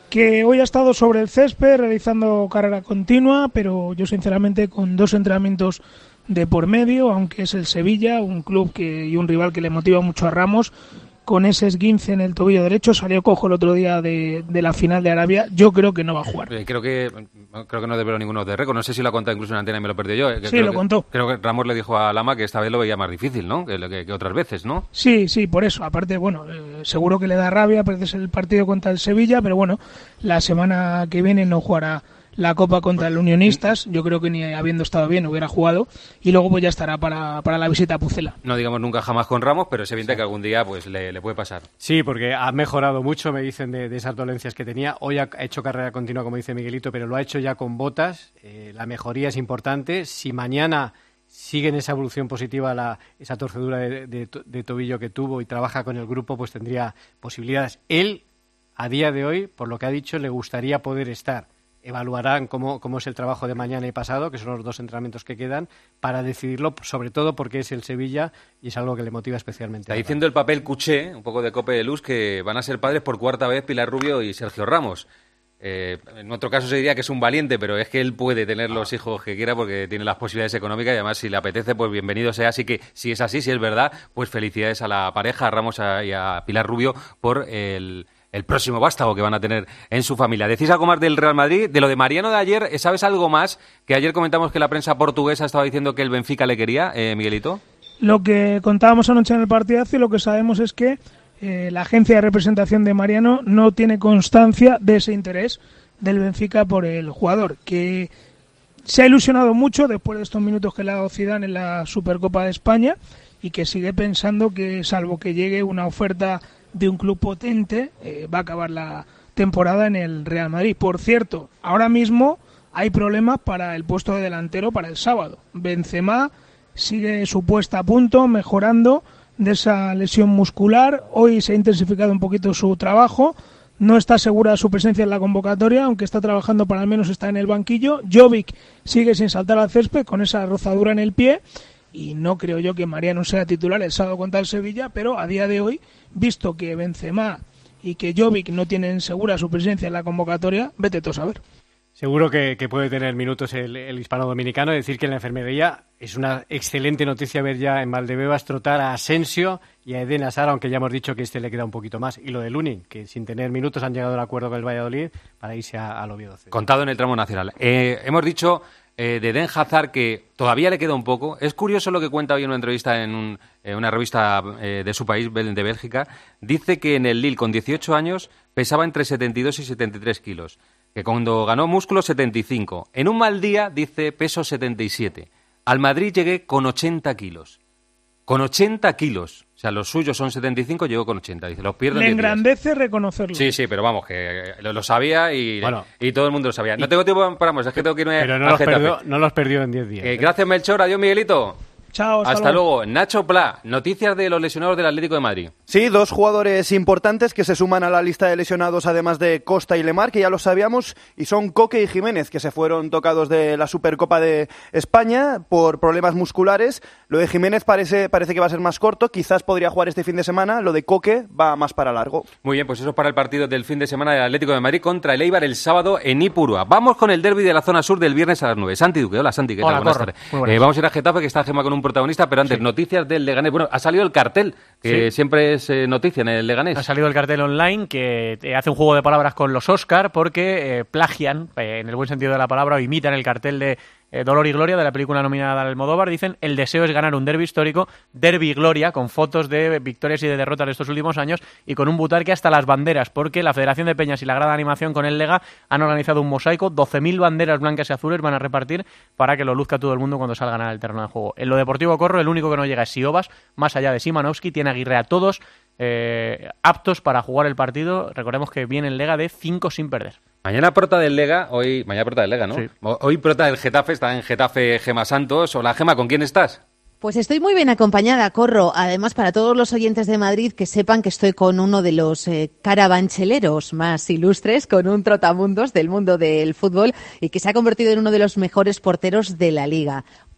Que hoy ha estado sobre el césped realizando carrera continua, pero yo sinceramente con dos entrenamientos de por medio, aunque es el Sevilla, un club que y un rival que le motiva mucho a Ramos, con ese esguince en el tobillo derecho, salió cojo el otro día de, de la final de Arabia, yo creo que no va a jugar. Eh, creo que creo que no develó ninguno de récord, no sé si lo ha contado incluso en antena y me lo perdí yo. Eh, sí, creo lo que, contó. Creo que Ramos le dijo a Lama que esta vez lo veía más difícil, ¿no? Que, que, que otras veces, ¿no? Sí, sí, por eso. Aparte, bueno, eh, seguro que le da rabia, perderse el partido contra el Sevilla, pero bueno, la semana que viene no jugará la Copa contra el Unionistas, yo creo que ni habiendo estado bien hubiera jugado, y luego pues ya estará para, para la visita a Pucela. No digamos nunca jamás con Ramos, pero es evidente sí. que algún día pues le, le puede pasar. Sí, porque ha mejorado mucho, me dicen, de, de esas dolencias que tenía. Hoy ha hecho carrera continua, como dice Miguelito, pero lo ha hecho ya con botas. Eh, la mejoría es importante. Si mañana sigue en esa evolución positiva la, esa torcedura de, de, de tobillo que tuvo y trabaja con el grupo, pues tendría posibilidades. Él, a día de hoy, por lo que ha dicho, le gustaría poder estar. Evaluarán cómo, cómo es el trabajo de mañana y pasado, que son los dos entrenamientos que quedan, para decidirlo, sobre todo porque es el Sevilla y es algo que le motiva especialmente. Está diciendo el papel cuché, un poco de Cope de Luz, que van a ser padres por cuarta vez Pilar Rubio y Sergio Ramos. Eh, en otro caso se diría que es un valiente, pero es que él puede tener los hijos que quiera porque tiene las posibilidades económicas y además si le apetece, pues bienvenido sea. Así que si es así, si es verdad, pues felicidades a la pareja, a Ramos y a Pilar Rubio por el... el próximo vástago que van a tener en su familia. ¿Decís algo más del Real Madrid? De lo de Mariano de ayer, ¿sabes algo más? Que ayer comentamos que la prensa portuguesa estaba diciendo que el Benfica le quería, eh, Miguelito. Lo que contábamos anoche en el partidazo y lo que sabemos es que eh, la agencia de representación de Mariano no tiene constancia de ese interés del Benfica por el jugador, que se ha ilusionado mucho después de estos minutos que le ha dado Zidane en la Supercopa de España y que sigue pensando que, salvo que llegue una oferta de un club potente, eh, va a acabar la temporada en el Real Madrid. Por cierto, ahora mismo hay problemas para el puesto de delantero para el sábado. Benzema sigue su puesta a punto, mejorando de esa lesión muscular. Hoy se ha intensificado un poquito su trabajo. No está segura su presencia en la convocatoria, aunque está trabajando para al menos estar en el banquillo. Jovic sigue sin saltar al césped con esa rozadura en el pie. Y no creo yo que Mariano sea titular el sábado contra el Sevilla, pero a día de hoy, visto que Benzema y que Jovic no tienen segura su presencia en la convocatoria, vete tú a saber. Seguro que, que puede tener minutos el, el hispano-dominicano. Decir que en la enfermería es una excelente noticia ver ya en Valdebebas trotar a Asensio y a Eden Hazard, aunque ya hemos dicho que este le queda un poquito más. Y lo de Lunin, que sin tener minutos han llegado al acuerdo con el Valladolid para irse a, al Oviedo C. Contado en el tramo nacional. Eh, hemos dicho... Eh, de Eden Hazard, que todavía le queda un poco. Es curioso lo que cuenta hoy en una entrevista en, un, en una revista eh, de su país, de Bélgica. Dice que en el Lille, con dieciocho años, pesaba entre setenta y dos y setenta y tres kilos. Que cuando ganó músculo, setenta y cinco. En un mal día, dice, peso setenta y siete. Al Madrid llegué con ochenta kilos. Con ochenta kilos. O sea, los suyos son setenta y cinco, llegó con ochenta. Dice, los pierdo en Le diez días. engrandece reconocerlo. Sí, sí, pero vamos, que lo, lo sabía y, bueno, y todo el mundo lo sabía. No tengo tiempo para más, es que tengo que irme pero no a los Getafe. perdió, no los perdió en diez días. Eh, ¿eh? Gracias, Melchor. Adiós, Miguelito. Chao, hasta, hasta luego. luego. Nacho Pla, noticias de los lesionados del Atlético de Madrid. Sí, dos jugadores importantes que se suman a la lista de lesionados, además de Costa y Lemar, que ya lo sabíamos, y son Coque y Jiménez, que se fueron tocados de la Supercopa de España por problemas musculares. Lo de Jiménez parece, parece que va a ser más corto, quizás podría jugar este fin de semana. Lo de Coque va más para largo. Muy bien, pues eso es para el partido del fin de semana del Atlético de Madrid contra el Eibar el sábado en Ipurúa. Vamos con el derbi de la zona sur del viernes a las nueve. Santi Duque, hola Santi, ¿qué tal? Hola, Buenas corro. tardes. Muy buenas. Eh, vamos a ir a Getafe, que está Gemma con un protagonista, pero antes, sí. Noticias del Leganés. Bueno, ha salido el cartel, que sí. siempre es eh, noticia en el Leganés. Ha salido el cartel online que eh, hace un juego de palabras con los Oscar porque eh, plagian, eh, en el buen sentido de la palabra, o imitan el cartel de eh, Dolor y Gloria de la película nominada al Almodóvar. Dicen, el deseo es ganar un derbi histórico, derbi Gloria, con fotos de victorias y de derrotas de estos últimos años y con un butarque hasta las banderas, porque la Federación de Peñas y la Grada de Animación con el Lega han organizado un mosaico, doce mil banderas blancas y azules van a repartir para que lo luzca todo el mundo cuando salgan al terreno de juego. En lo deportivo Corro, el único que no llega es Siobas, más allá de Simanowski, tiene Aguirre a todos eh, aptos para jugar el partido. Recordemos que viene el Lega de cinco sin perder. Mañana prota del Lega, hoy mañana prota del Lega, ¿no? Sí. Hoy prota del Getafe, está en Getafe Gema Santos. Hola Gema, ¿con quién estás? Pues estoy muy bien acompañada, Corro. Además, para todos los oyentes de Madrid, que sepan que estoy con uno de los eh, carabancheleros más ilustres, con un trotamundos del mundo del fútbol y que se ha convertido en uno de los mejores porteros de la Liga.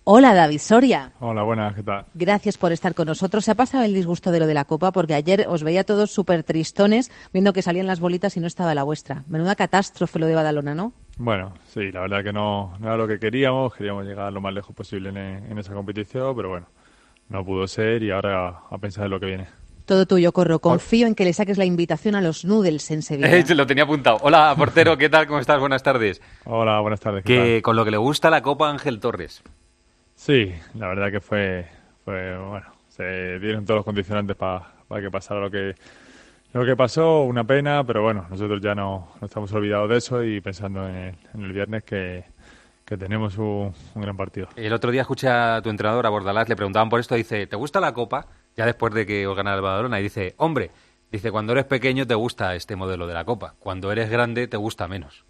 Hola, David Soria. Hola, buenas, ¿qué tal? Gracias por estar con nosotros. Se ha pasado el disgusto de lo de la Copa, porque ayer os veía todos súper tristones viendo que salían las bolitas y no estaba la vuestra. Menuda catástrofe lo de Badalona, ¿no? Bueno, sí, la verdad que no, no era lo que queríamos. Queríamos llegar lo más lejos posible en, en esa competición, pero bueno, no pudo ser y ahora a pensar en lo que viene. Todo tuyo, Corro. Confío en que le saques la invitación a los Noodles en Sevilla. Eh, lo tenía apuntado. Hola, portero, ¿qué tal? ¿Cómo estás? Buenas tardes. Hola, buenas tardes. Que ¿qué tal? Con lo que le gusta la Copa Ángel Torres. Sí, la verdad que fue, fue bueno, se dieron todos los condicionantes para pa que pasara lo que lo que pasó, una pena, pero bueno, nosotros ya no, no estamos olvidados de eso y pensando en el, en el viernes que, que tenemos un, un gran partido. El otro día escuché a tu entrenador, a Bordalás, le preguntaban por esto, dice, ¿te gusta la Copa? Ya después de que os ganara el Badalona, y dice, hombre, dice, cuando eres pequeño te gusta este modelo de la Copa, cuando eres grande te gusta menos.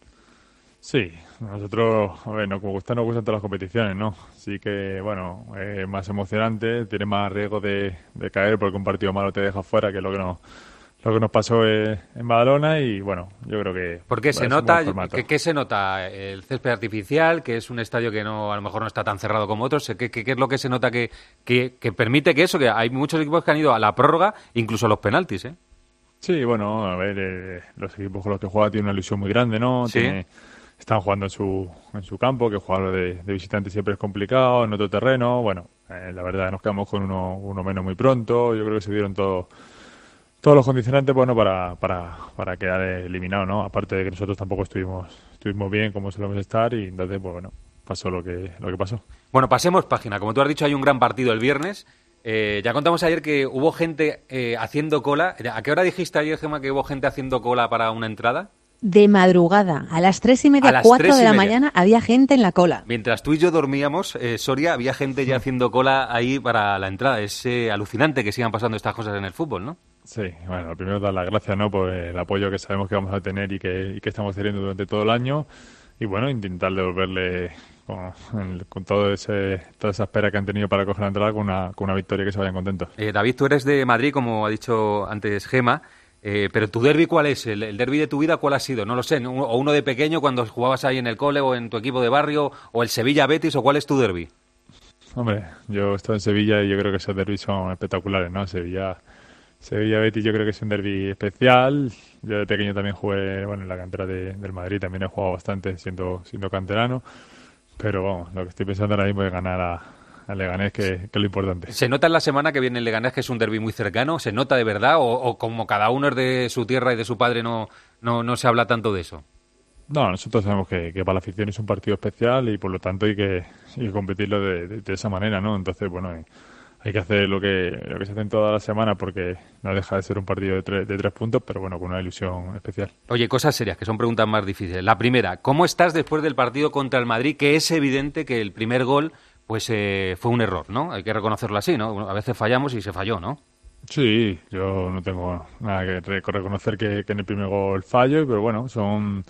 Sí, nosotros, a ver, nos gusta, nos gustan todas las competiciones, ¿no? Sí que, bueno, es más emocionante, tiene más riesgo de, de caer porque un partido malo te deja fuera, que es lo que nos, lo que nos pasó en Badalona y, bueno, yo creo que... Porque se nota, ¿qué, ¿qué se nota? ¿El césped artificial, que es un estadio que no a lo mejor no está tan cerrado como otros? ¿Qué, qué, qué es lo que se nota que, que, que permite que eso, que hay muchos equipos que han ido a la prórroga, incluso a los penaltis, ¿eh? Sí, bueno, a ver, eh, los equipos con los que juega tienen una ilusión muy grande, ¿no? Sí. Tiene, están jugando en su, en su campo, que jugar de, de visitante siempre es complicado, en otro terreno. Bueno, eh, la verdad nos quedamos con uno, uno menos muy pronto. Yo creo que se dieron todo, todos los condicionantes bueno, para, para, para quedar eliminados, ¿no? Aparte de que nosotros tampoco estuvimos, estuvimos bien como solemos estar y entonces, pues bueno, pasó lo que, lo que pasó. Bueno, pasemos página. Como tú has dicho, hay un gran partido el viernes. Eh, ya contamos ayer que hubo gente eh, haciendo cola. ¿A qué hora dijiste ayer, Gemma, que hubo gente haciendo cola para una entrada? De madrugada, a las tres y media, cuatro de la mañana, había gente en la cola. Mientras tú y yo dormíamos, eh, Soria, había gente ya haciendo cola ahí para la entrada. Es eh, alucinante que sigan pasando estas cosas en el fútbol, ¿no? Sí, bueno, lo primero dar las gracias, ¿no? Por el apoyo que sabemos que vamos a tener y que, y que estamos teniendo durante todo el año. Y bueno, intentar devolverle con, con todo ese, toda esa espera que han tenido para coger la entrada con una, con una victoria que se vayan contentos. Eh, David, tú eres de Madrid, como ha dicho antes Gema. Eh, pero tu derbi, ¿cuál es? ¿El, el derbi de tu vida cuál ha sido? No lo sé, ¿no? O uno de pequeño cuando jugabas ahí en el cole o en tu equipo de barrio, o el Sevilla-Betis, o ¿cuál es tu derbi? Hombre, yo estoy en Sevilla y yo creo que esos derbis son espectaculares, ¿no? Sevilla, Sevilla-Betis yo creo que es un derbi especial. Yo de pequeño también jugué, bueno, en la cantera de, del Madrid, también he jugado bastante siendo, siendo canterano, pero vamos, lo que estoy pensando ahora mismo es ganar a... al Leganés, que, que es lo importante. ¿Se nota en la semana que viene el Leganés que es un derbi muy cercano? ¿Se nota de verdad? ¿O, o como cada uno es de su tierra y de su padre no, no, no se habla tanto de eso? No, nosotros sabemos que, que para la afición es un partido especial y por lo tanto hay que, hay que competirlo de, de, de esa manera, ¿no? Entonces, bueno, eh, hay que hacer lo que, lo que se hace en toda la semana porque no deja de ser un partido de, tre- de tres puntos, pero bueno, con una ilusión especial. Oye, cosas serias, que son preguntas más difíciles. La primera, ¿cómo estás después del partido contra el Madrid? Que es evidente que el primer gol pues eh, fue un error, ¿no? Hay que reconocerlo así, ¿no? A veces fallamos y se falló, ¿no? Sí, yo no tengo nada que re- reconocer que, que en el primer gol fallo, pero bueno, son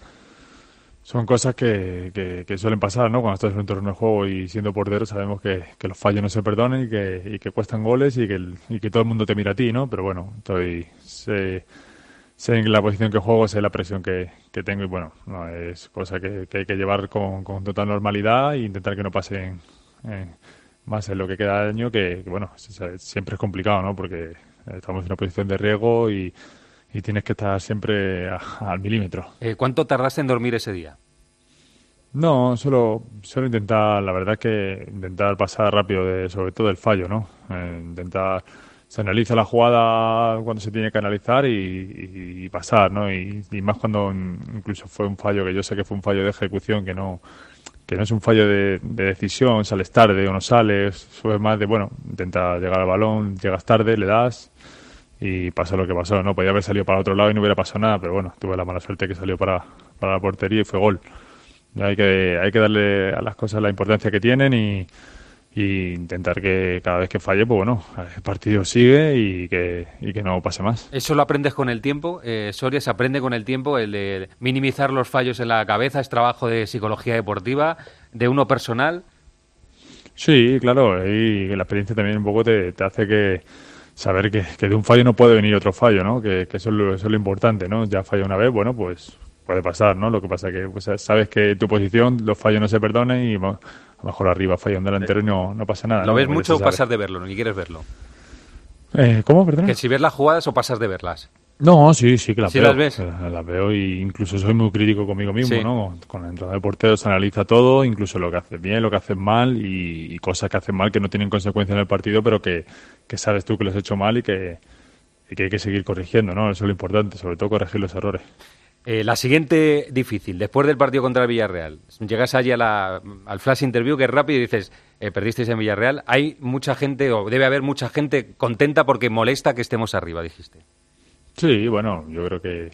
son cosas que, que, que suelen pasar, ¿no? Cuando estás en un torneo de juego y siendo portero sabemos que, que los fallos no se perdonan y que, y que cuestan goles y que, el, y que todo el mundo te mira a ti, ¿no? Pero bueno, estoy sé, sé en la posición que juego, sé la presión que, que tengo y bueno, no es cosa que, que hay que llevar con, con total normalidad e intentar que no pasen eh, más en lo que queda de año, que, que bueno, siempre es complicado, ¿no? Porque estamos en una posición de riesgo y y tienes que estar siempre a, al milímetro. Eh, ¿Cuánto tardaste en dormir ese día? No, solo, solo intentar, la verdad que intentar pasar rápido, de, sobre todo el fallo, ¿no? Eh, intentar, se analiza la jugada cuando se tiene que analizar y, y, y pasar, ¿no? Y, y más cuando incluso fue un fallo, que yo sé que fue un fallo de ejecución, que no que no es un fallo de, de decisión, sales tarde o no sales, subes más de, bueno, intenta llegar al balón, llegas tarde, le das y pasa lo que pasó, ¿no? Podía haber salido para otro lado y no hubiera pasado nada, pero bueno, tuve la mala suerte que salió para, para la portería y fue gol. Y hay que hay que darle a las cosas la importancia que tienen y, y intentar que cada vez que falle, pues bueno, el partido sigue y que, y que no pase más. ¿Eso lo aprendes con el tiempo? Eh, Soria, ¿se aprende con el tiempo el de minimizar los fallos en la cabeza? ¿Es trabajo de psicología deportiva, de uno personal? Sí, claro, y la experiencia también un poco te, te hace que saber que, que de un fallo no puede venir otro fallo, ¿no? Que, que eso, es lo, eso es lo importante, ¿no? Ya falla una vez, bueno, pues puede pasar, ¿no? Lo que pasa es que pues, sabes que en tu posición los fallos no se perdonan y bueno, lo mejor arriba falla un delantero y no, no pasa nada. ¿Lo ¿no? ves Como mucho ya o se sabe. pasas de verlo? ¿No quieres verlo? Eh, ¿Cómo, perdón? Que si ves las jugadas o pasas de verlas. No, sí, sí que las ¿Sí veo. las ves? Las, las veo y incluso soy muy crítico conmigo mismo, Sí. ¿no? Con la entrada de portero se analiza todo, incluso lo que haces bien, lo que haces mal y, y cosas que haces mal que no tienen consecuencia en el partido, pero que, que sabes tú que lo has hecho mal y que, y que hay que seguir corrigiendo, ¿no? Eso es lo importante, sobre todo corregir los errores. Eh, la siguiente difícil, después del partido contra el Villarreal, llegas allí a la, al flash interview que es rápido y dices, eh, perdisteis en Villarreal, hay mucha gente, o debe haber mucha gente contenta porque molesta que estemos arriba, dijiste. Sí, bueno, yo creo que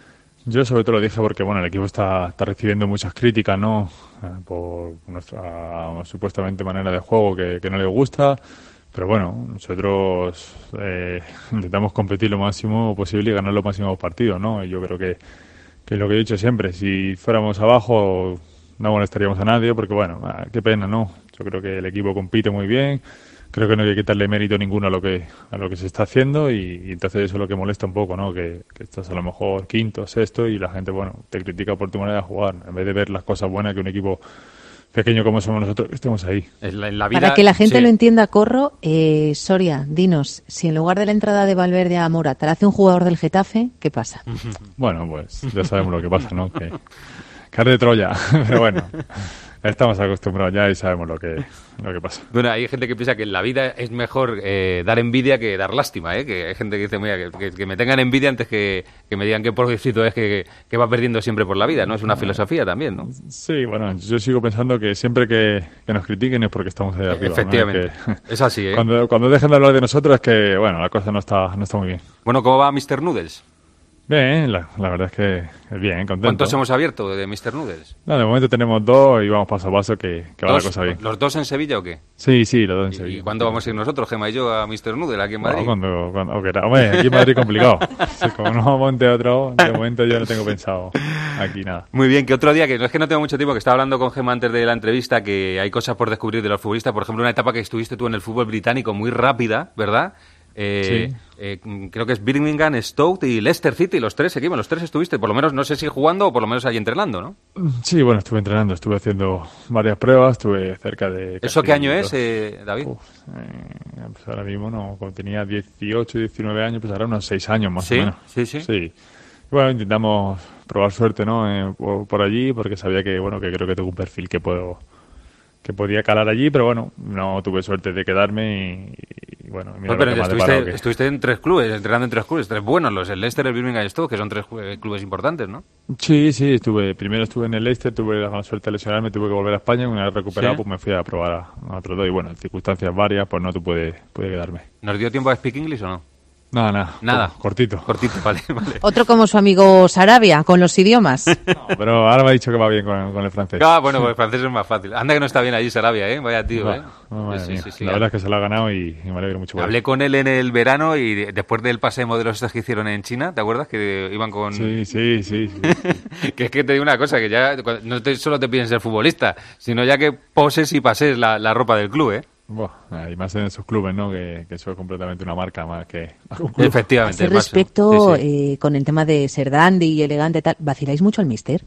yo sobre todo lo dije porque bueno, el equipo está, está recibiendo muchas críticas, ¿no? Eh, por nuestra supuestamente manera de juego que, que no le gusta, pero bueno, nosotros eh, intentamos competir lo máximo posible y ganar los máximos partidos, ¿no? Y yo creo que, que es lo que he dicho siempre, si fuéramos abajo no molestaríamos a nadie porque bueno, ah, qué pena, ¿no? Yo creo que el equipo compite muy bien. Creo que no hay que quitarle mérito ninguno a lo que a lo que se está haciendo y, y entonces eso es lo que molesta un poco, ¿no? Que, que estás a lo mejor quinto, sexto y la gente, bueno, te critica por tu manera de jugar en vez de ver las cosas buenas que un equipo pequeño como somos nosotros estemos ahí. En la, en la vida, Para que la gente sí. lo entienda, Corro, eh, Soria, dinos, si en lugar de la entrada de Valverde a Morata la hace un jugador del Getafe, ¿qué pasa? Bueno, pues ya sabemos lo que pasa, ¿no? Que carne de Troya, pero bueno. Estamos acostumbrados ya y sabemos lo que, lo que pasa. Bueno, hay gente que piensa que en la vida es mejor eh, dar envidia que dar lástima, ¿eh? Que hay gente que dice, mira, que, que, que me tengan envidia antes que, que me digan qué pobrecito es que, que va perdiendo siempre por la vida, ¿no? Es una filosofía también, ¿no? Sí, bueno, yo sigo pensando que siempre que, que nos critiquen es porque estamos ahí arriba. Efectivamente, ¿no? Es, que, es así, ¿eh? Cuando, cuando dejen de hablar de nosotros es que, bueno, la cosa no está, no está muy bien. Bueno, ¿cómo va mister Noodles? Bien, la, la verdad es que es bien, contento. ¿Cuántos hemos abierto de mister Noodles? No, de momento tenemos dos y vamos paso a paso que, que va la ¿Dos? cosa bien. ¿Los dos en Sevilla o qué? Sí, sí, los dos en ¿Y, Sevilla. ¿Y cuándo vamos a ir nosotros, Gemma y yo, a mister Noodle aquí en Madrid? No, cuando, cuando, okay, hombre, aquí en Madrid es complicado. Sí, como no vamos a monte otro, de momento yo no tengo pensado aquí nada. Muy bien, que otro día, que no es que no tengo mucho tiempo, que estaba hablando con Gemma antes de la entrevista, que hay cosas por descubrir de los futbolistas. Por ejemplo, una etapa que estuviste tú en el fútbol británico muy rápida, ¿verdad? Eh, Sí. eh, creo que es Birmingham, Stoke y Leicester City, los tres equipos, los tres estuviste, por lo menos no sé si jugando o por lo menos ahí entrenando, ¿no? Sí, bueno, estuve entrenando, estuve haciendo varias pruebas, estuve cerca de... ¿Eso casi qué año dos- es, eh, David? Uf, eh, pues ahora mismo no, cuando tenía dieciocho, diecinueve años, pues ahora unos seis años más ¿Sí? o menos. Sí, sí. Sí. Y bueno, intentamos probar suerte, ¿no? Eh, por, por allí, porque sabía que, bueno, que creo que tengo un perfil que puedo que podía calar allí, pero bueno, no tuve suerte de quedarme y, y bueno, mira No, pero lo que me ha estuviste, deparado que- estuviste en tres clubes, entrenando en tres clubes, tres buenos, los el Leicester, el Birmingham y Stoke, que son tres eh, clubes importantes, ¿no? Sí, sí, estuve, primero estuve en el Leicester, tuve la suerte de lesionarme, tuve que volver a España, una vez recuperado, Sí. pues me fui a probar a, a otros dos y bueno, en circunstancias varias, pues no tu pude, pude quedarme. ¿Nos dio tiempo a speak English o no? Nada, nada. Nada. Cortito. Cortito, vale, vale. Otro como su amigo Sarabia, con los idiomas. Pero ahora me ha dicho que va bien con, con el francés. Ah, bueno, pues el francés es más fácil. Anda que no está bien allí Sarabia, ¿eh? Vaya tío, No, ¿eh? no, madre Sí, sí, mía. sí, sí. La verdad es que se lo ha ganado y, y me alegro mucho por Hablé él. con él en el verano y de- después del pase de modelos estos que hicieron en China, ¿te acuerdas? Que iban con... Sí, sí, sí. sí. Que es que te digo una cosa, que ya cu- no te, solo te piden ser futbolista, sino ya que poses y pases la, la ropa del club, ¿eh? Buah, y más en esos clubes, ¿no? Que, que eso es completamente una marca más que un club. Efectivamente. Ese es más- respecto, sí, sí. eh, con el tema de ser dandy y elegante y tal, ¿vaciláis mucho al mister?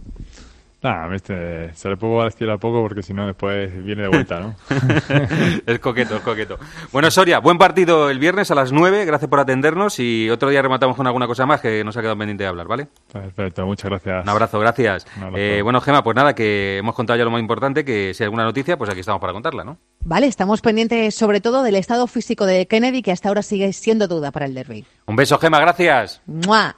Nada, este, se le pongo a decir a poco porque si no después viene de vuelta, ¿no? Es coqueto, es coqueto. Bueno, Soria, buen partido el viernes a las nueve, gracias por atendernos y otro día rematamos con alguna cosa más que nos ha quedado pendiente de hablar, ¿vale? Perfecto, muchas gracias. Un abrazo, gracias. Un abrazo. Eh, bueno, Gema, pues nada, que hemos contado ya lo más importante, que si hay alguna noticia, pues aquí estamos para contarla, ¿no? Vale, estamos pendientes sobre todo del estado físico de Kennedy, que hasta ahora sigue siendo duda para el derbi. Un beso, Gema, gracias. ¡Mua!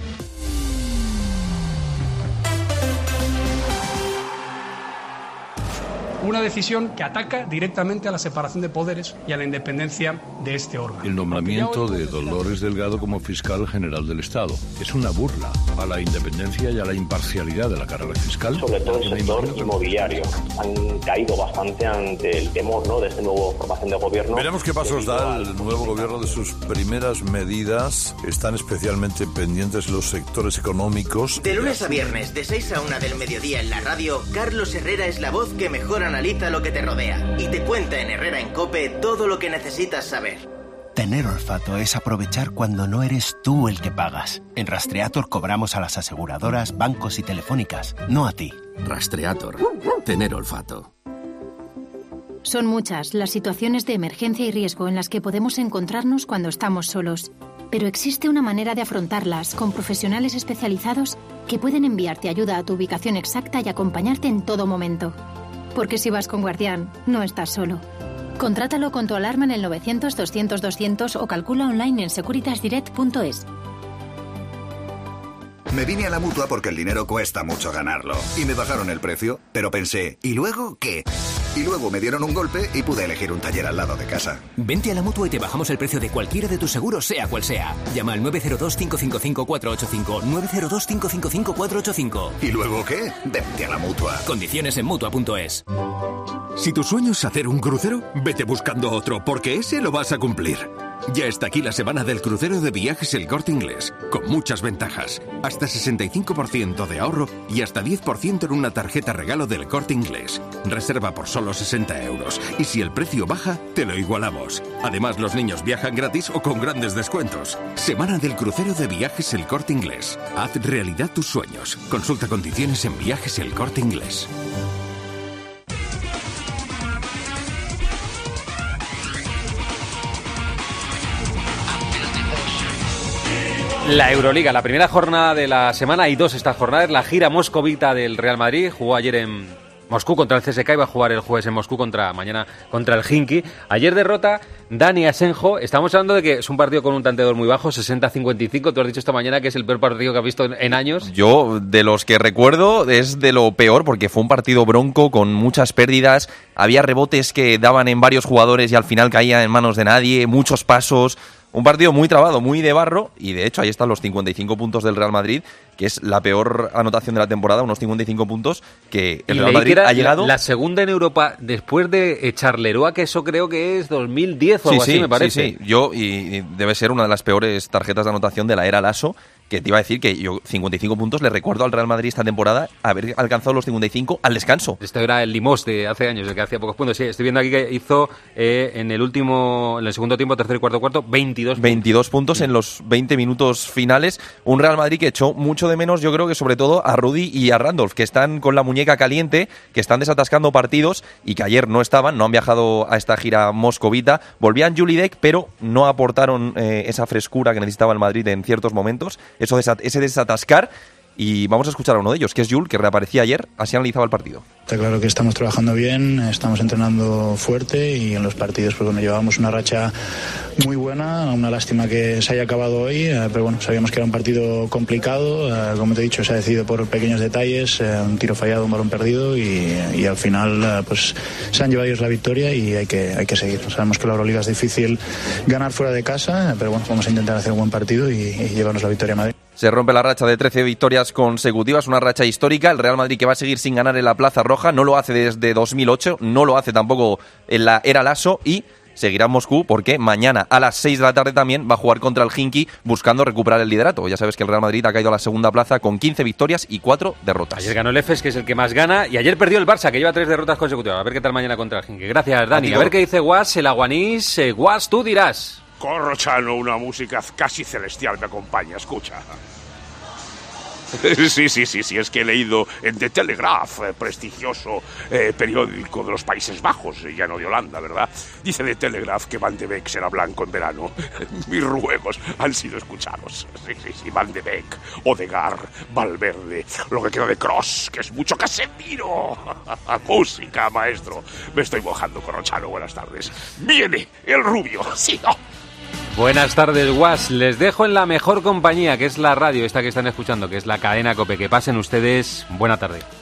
Una decisión que ataca directamente a la separación de poderes y a la independencia de este órgano. El nombramiento de Dolores Delgado como fiscal general del Estado es una burla a la independencia y a la imparcialidad de la carrera fiscal. Sobre todo el sector inmobiliario. Han caído bastante ante el temor, ¿no?, de esta nueva formación de gobierno. Veremos qué pasos da el nuevo gobierno de sus primeras medidas. Están especialmente pendientes los sectores económicos. De lunes a viernes, de seis a una del mediodía en la radio, Carlos Herrera es la voz que mejor analiza lo que te rodea y te cuenta en Herrera en COPE todo lo que necesitas saber. Tener olfato es aprovechar cuando no eres tú el que pagas. En Rastreator cobramos a las aseguradoras, bancos y telefónicas, no a ti. Rastreator. Tener olfato. Son muchas las situaciones de emergencia y riesgo en las que podemos encontrarnos cuando estamos solos. Pero existe una manera de afrontarlas con profesionales especializados que pueden enviarte ayuda a tu ubicación exacta y acompañarte en todo momento. Porque si vas con Guardián, no estás solo. Contrátalo con tu alarma en el novecientos, doscientos, doscientos o calcula online en securitasdirect punto es. Me vine a la Mutua porque el dinero cuesta mucho ganarlo. Y me bajaron el precio, pero pensé, ¿y luego qué? Y luego me dieron un golpe y pude elegir un taller al lado de casa. Vente a la Mutua y te bajamos el precio de cualquiera de tus seguros, sea cual sea. Llama al nueve cero dos, cinco cinco cinco, cuatro ocho cinco, nueve cero dos, cinco cinco cinco, cuatro ocho cinco. ¿Y luego qué? Vente a la Mutua. Condiciones en Mutua punto es. Si tu sueño es hacer un crucero, vete buscando otro, porque ese lo vas a cumplir. Ya está aquí la semana del crucero de Viajes El Corte Inglés, con muchas ventajas. Hasta sesenta y cinco por ciento de ahorro y hasta diez por ciento en una tarjeta regalo del Corte Inglés. Reserva por solo sesenta euros. Y si el precio baja, te lo igualamos. Además, los niños viajan gratis o con grandes descuentos. Semana del crucero de Viajes El Corte Inglés. Haz realidad tus sueños. Consulta condiciones en Viajes El Corte Inglés. La Euroliga, la primera jornada de la semana, hay dos esta jornada, es la gira moscovita del Real Madrid, jugó ayer en Moscú contra el C S K y va a jugar el jueves en Moscú contra mañana contra el Khimki. Ayer derrota Dani Asenjo, estamos hablando de que es un partido con un tanteador muy bajo, sesenta a cincuenta y cinco, tú has dicho esta mañana que es el peor partido que has visto en, en años. Yo, de los que recuerdo, es de lo peor porque fue un partido bronco con muchas pérdidas, había rebotes que daban en varios jugadores y al final caían en manos de nadie, muchos pasos. Un partido muy trabado, muy de barro, y de hecho ahí están los cincuenta y cinco puntos del Real Madrid, que es la peor anotación de la temporada, unos cincuenta y cinco puntos que el Real Madrid ha llegado... La, la segunda en Europa después de Charleroi, que eso creo que es dos mil diez o sí, algo sí, así, me parece. Sí, sí, yo, y, y debe ser una de las peores tarjetas de anotación de la era Lasso, que te iba a decir que yo cincuenta y cinco puntos le recuerdo al Real Madrid esta temporada haber alcanzado los cincuenta y cinco al descanso. Esto era el Limos de hace años, el que hacía pocos puntos. Sí, estoy viendo aquí que hizo eh, en el último, en el segundo tiempo, tercer y cuarto cuarto, veintidós puntos. veintidós puntos en los veinte minutos finales. Un Real Madrid que echó mucho de menos, yo creo que sobre todo a Rudy y a Randolph, que están con la muñeca caliente, que están desatascando partidos y que ayer no estaban, no han viajado a esta gira moscovita. Volvían Julidek, pero no aportaron eh, esa frescura que necesitaba el Madrid en ciertos momentos. Eso desat- ese desatascar. Y vamos a escuchar a uno de ellos, que es Jul, que reaparecía ayer, así analizaba el partido. Está claro que estamos trabajando bien, estamos entrenando fuerte y en los partidos pues bueno, llevábamos una racha muy buena, una lástima que se haya acabado hoy, eh, pero bueno, sabíamos que era un partido complicado, eh, como te he dicho, se ha decidido por pequeños detalles, eh, un tiro fallado, un balón perdido y, y al final eh, pues se han llevado ellos la victoria y hay que, hay que seguir. Sabemos que la Euroliga es difícil ganar fuera de casa, eh, pero bueno, vamos a intentar hacer un buen partido y, y llevarnos la victoria a Madrid. Se rompe la racha de trece victorias consecutivas, una racha histórica. El Real Madrid que va a seguir sin ganar en la Plaza Roja, no lo hace desde dos mil ocho, no lo hace tampoco en la era Lasso y seguirá en Moscú porque mañana a las seis de la tarde también va a jugar contra el Khimki buscando recuperar el liderato. Ya sabes que el Real Madrid ha caído a la segunda plaza con quince victorias y cuatro derrotas. Ayer ganó el Efes, que es el que más gana, y ayer perdió el Barça, que lleva tres derrotas consecutivas. A ver qué tal mañana contra el Khimki. Gracias, Dani. A, a ver qué dice Guas, el aguanís. Eh, Guas, tú dirás. Corrochano, una música casi celestial me acompaña, escucha. Sí, sí, sí, sí, es que he leído en The Telegraph, eh, prestigioso eh, periódico de los Países Bajos, eh, ya no de Holanda, ¿verdad? Dice The Telegraph que Van de Beek será blanco en verano. Mis ruegos han sido escuchados. Sí, sí, sí, Van de Beek, Odegaard, Valverde, lo que queda de Kroos, que es mucho Casemiro. Música, maestro. Me estoy mojando, Corrochano, buenas tardes. Viene el rubio, sí, oh. Buenas tardes, Guas. Les dejo en la mejor compañía, que es la radio, esta que están escuchando, que es la cadena COPE. Que pasen ustedes. Buena tarde.